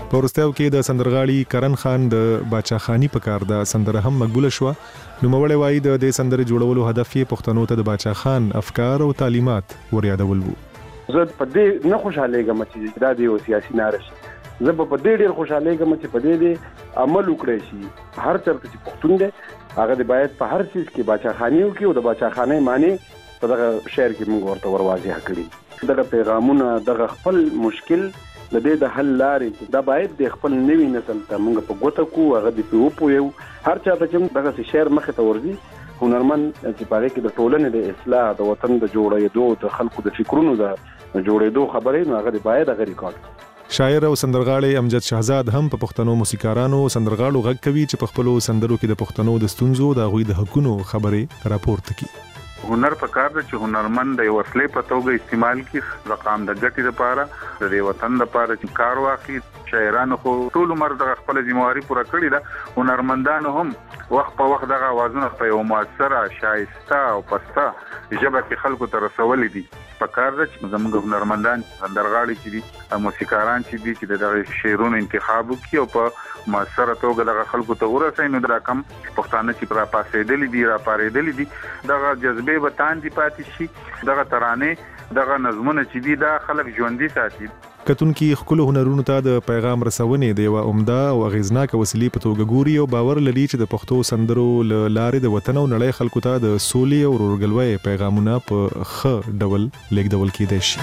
Speaker 10: په ورستیو کې د سندرغاړي کرن خان د باچاخانی په کار د سندره هم مقبوله شو. نو مولوی وایي د دې سندره جوړولو هدف یې پښتنو ته د باچاخان افکار او تعلیمات وريادول وو.
Speaker 11: زه په دې نه خوشاله یم چې دا د سیاسي نارش زه په دې ډېر خوشاله یم چې په دې دې عمل وکړي شي. هر چرته چې پښتون دی هغه د باید په هر څه کې باچاخانی وکړي او د باچاخانه معنی په دغه شعر کې موږ ورته ورواضح کړی. دغه پیغامونه دغه خپل مشکل د دې د حل لارې دا باید د خپل نوي نسل ته موږ په ګوته کو هغه د پیوپو یو هر چا ته چې دغه شعر مخ ته ورځي هنرمن چې پاره کې د ټولنې د اصلاح د وطن د جوړېدو د خلکو د فکرونو د جوړېدو خبرې نو هغه باید هغه ریکارډ.
Speaker 10: شاعر او سندرغاړی امجد شهزاد هم په پښتنو موسیقارانو سندرغاړو غږ کوي چې په خپلو سندرو کې د پښتنو د ستونزو د غوي د حقونو خبرې راپورته کوي.
Speaker 21: هنر په کار دی چې هنرمند د وسلې په توګه استعمال کړي رقم د ګټې لپاره د دې وطن لپاره چې کار واخلي. شاعرانو خو ټول عمر د خپل ځمواري پوره کړی ده. هنرمندانو هم وخت په وخت دغه اوازونه په یو موثره شایسته او پسته ژبه کې خلکو ته رسولې دي. په کار ده چې زموږ هنرمندان سندرغاړي چې دي موسیقاران چې دي چې دغه شعرونو انتخاب وکړي او په موثره توګه دغه خلکو ته ورسوي. نو دا کم پښتانه چې را پاسېدلې دي را پارېدلې دي دغه جذبه به تاندې پاتې شي. دغه ترانه دغه نظمونه چې دي دا خلک ژوندۍ ساتي.
Speaker 10: کتونکي خپل هنرونو ته د پیغام رسونې د یو عمده او اغیزناک وسیلې په توګه ګوري او باور لري چې د پښتو سندرو له لارې د وطن او نړۍ خلکو ته د سولې او ورورګلوۍ پیغامونه په ښه ډول لیږدول کېدای شي.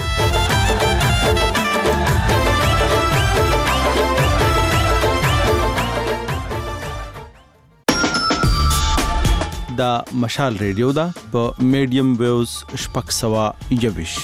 Speaker 27: دا مشال ریډیو دا په میډیم ویوز شپږ سوه یوویش.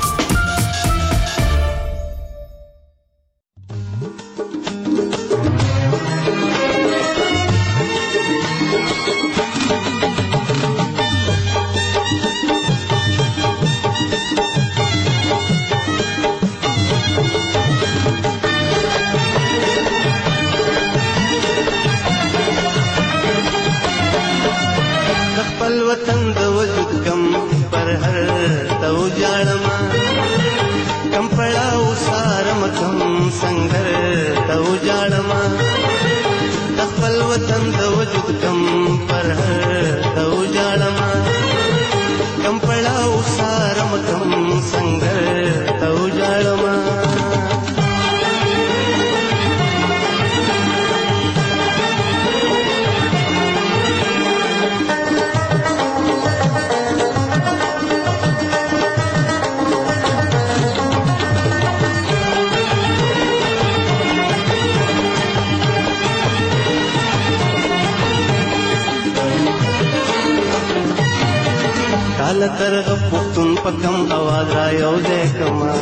Speaker 29: ترغ پختون پکم आवाज را یو دې کما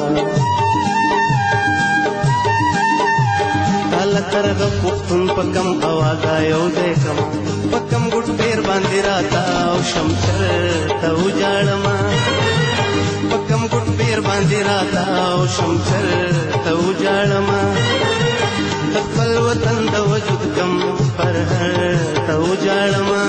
Speaker 29: کال ترغ پختون پکم आवाज را یو دې کما پکم ګټ پیر باندې راتا او شمشر ته وجاړما پکم ګټ پیر باندې راتا او شمشر ته وجاړما خپل وطن د وجود کم پر ته وجاړما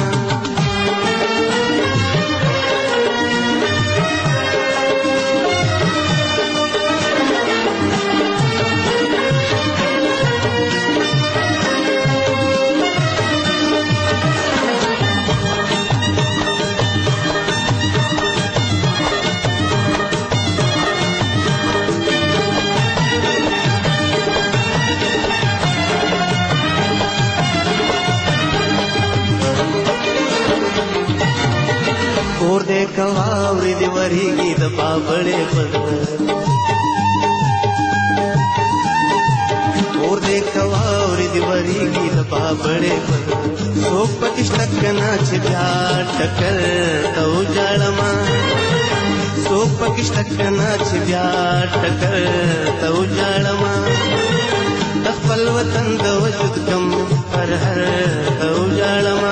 Speaker 29: कवावरी दी वरीगी द बाबड़े पद और दे कवावरी दी वरीगी द बाबड़े पद सो पकिष्टकना छिया टकर तो जाड़मा सो पकिष्टकना छिया टकर तो जाड़मा तखपल वतन द वजद कम पर हर तो जाड़मा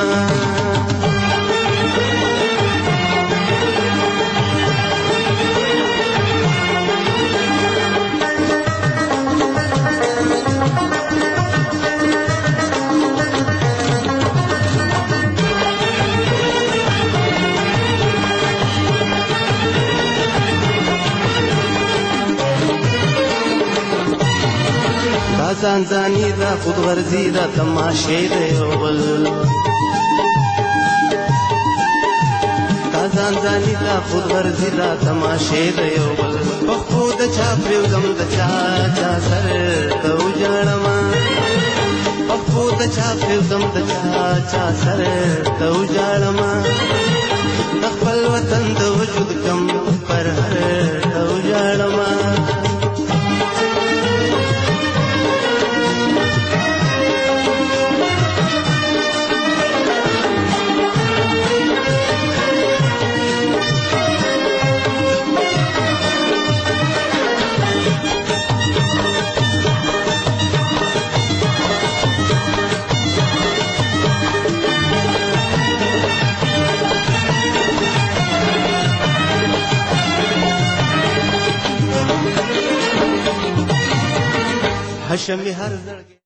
Speaker 29: ځان ځاني دا خود غرضي دا تماشې د یو بل دا ځان ځاني دا خود غرضي دا تماشې د یو بل پخپو د چا پرېږدم د چا چا سر ته وژاړمه پخپو د چا پرېږدم د چا چا سر ته وژاړمه د خپل وطن د وجود کم پر هر ته وژاړمه هشمي هر زړګي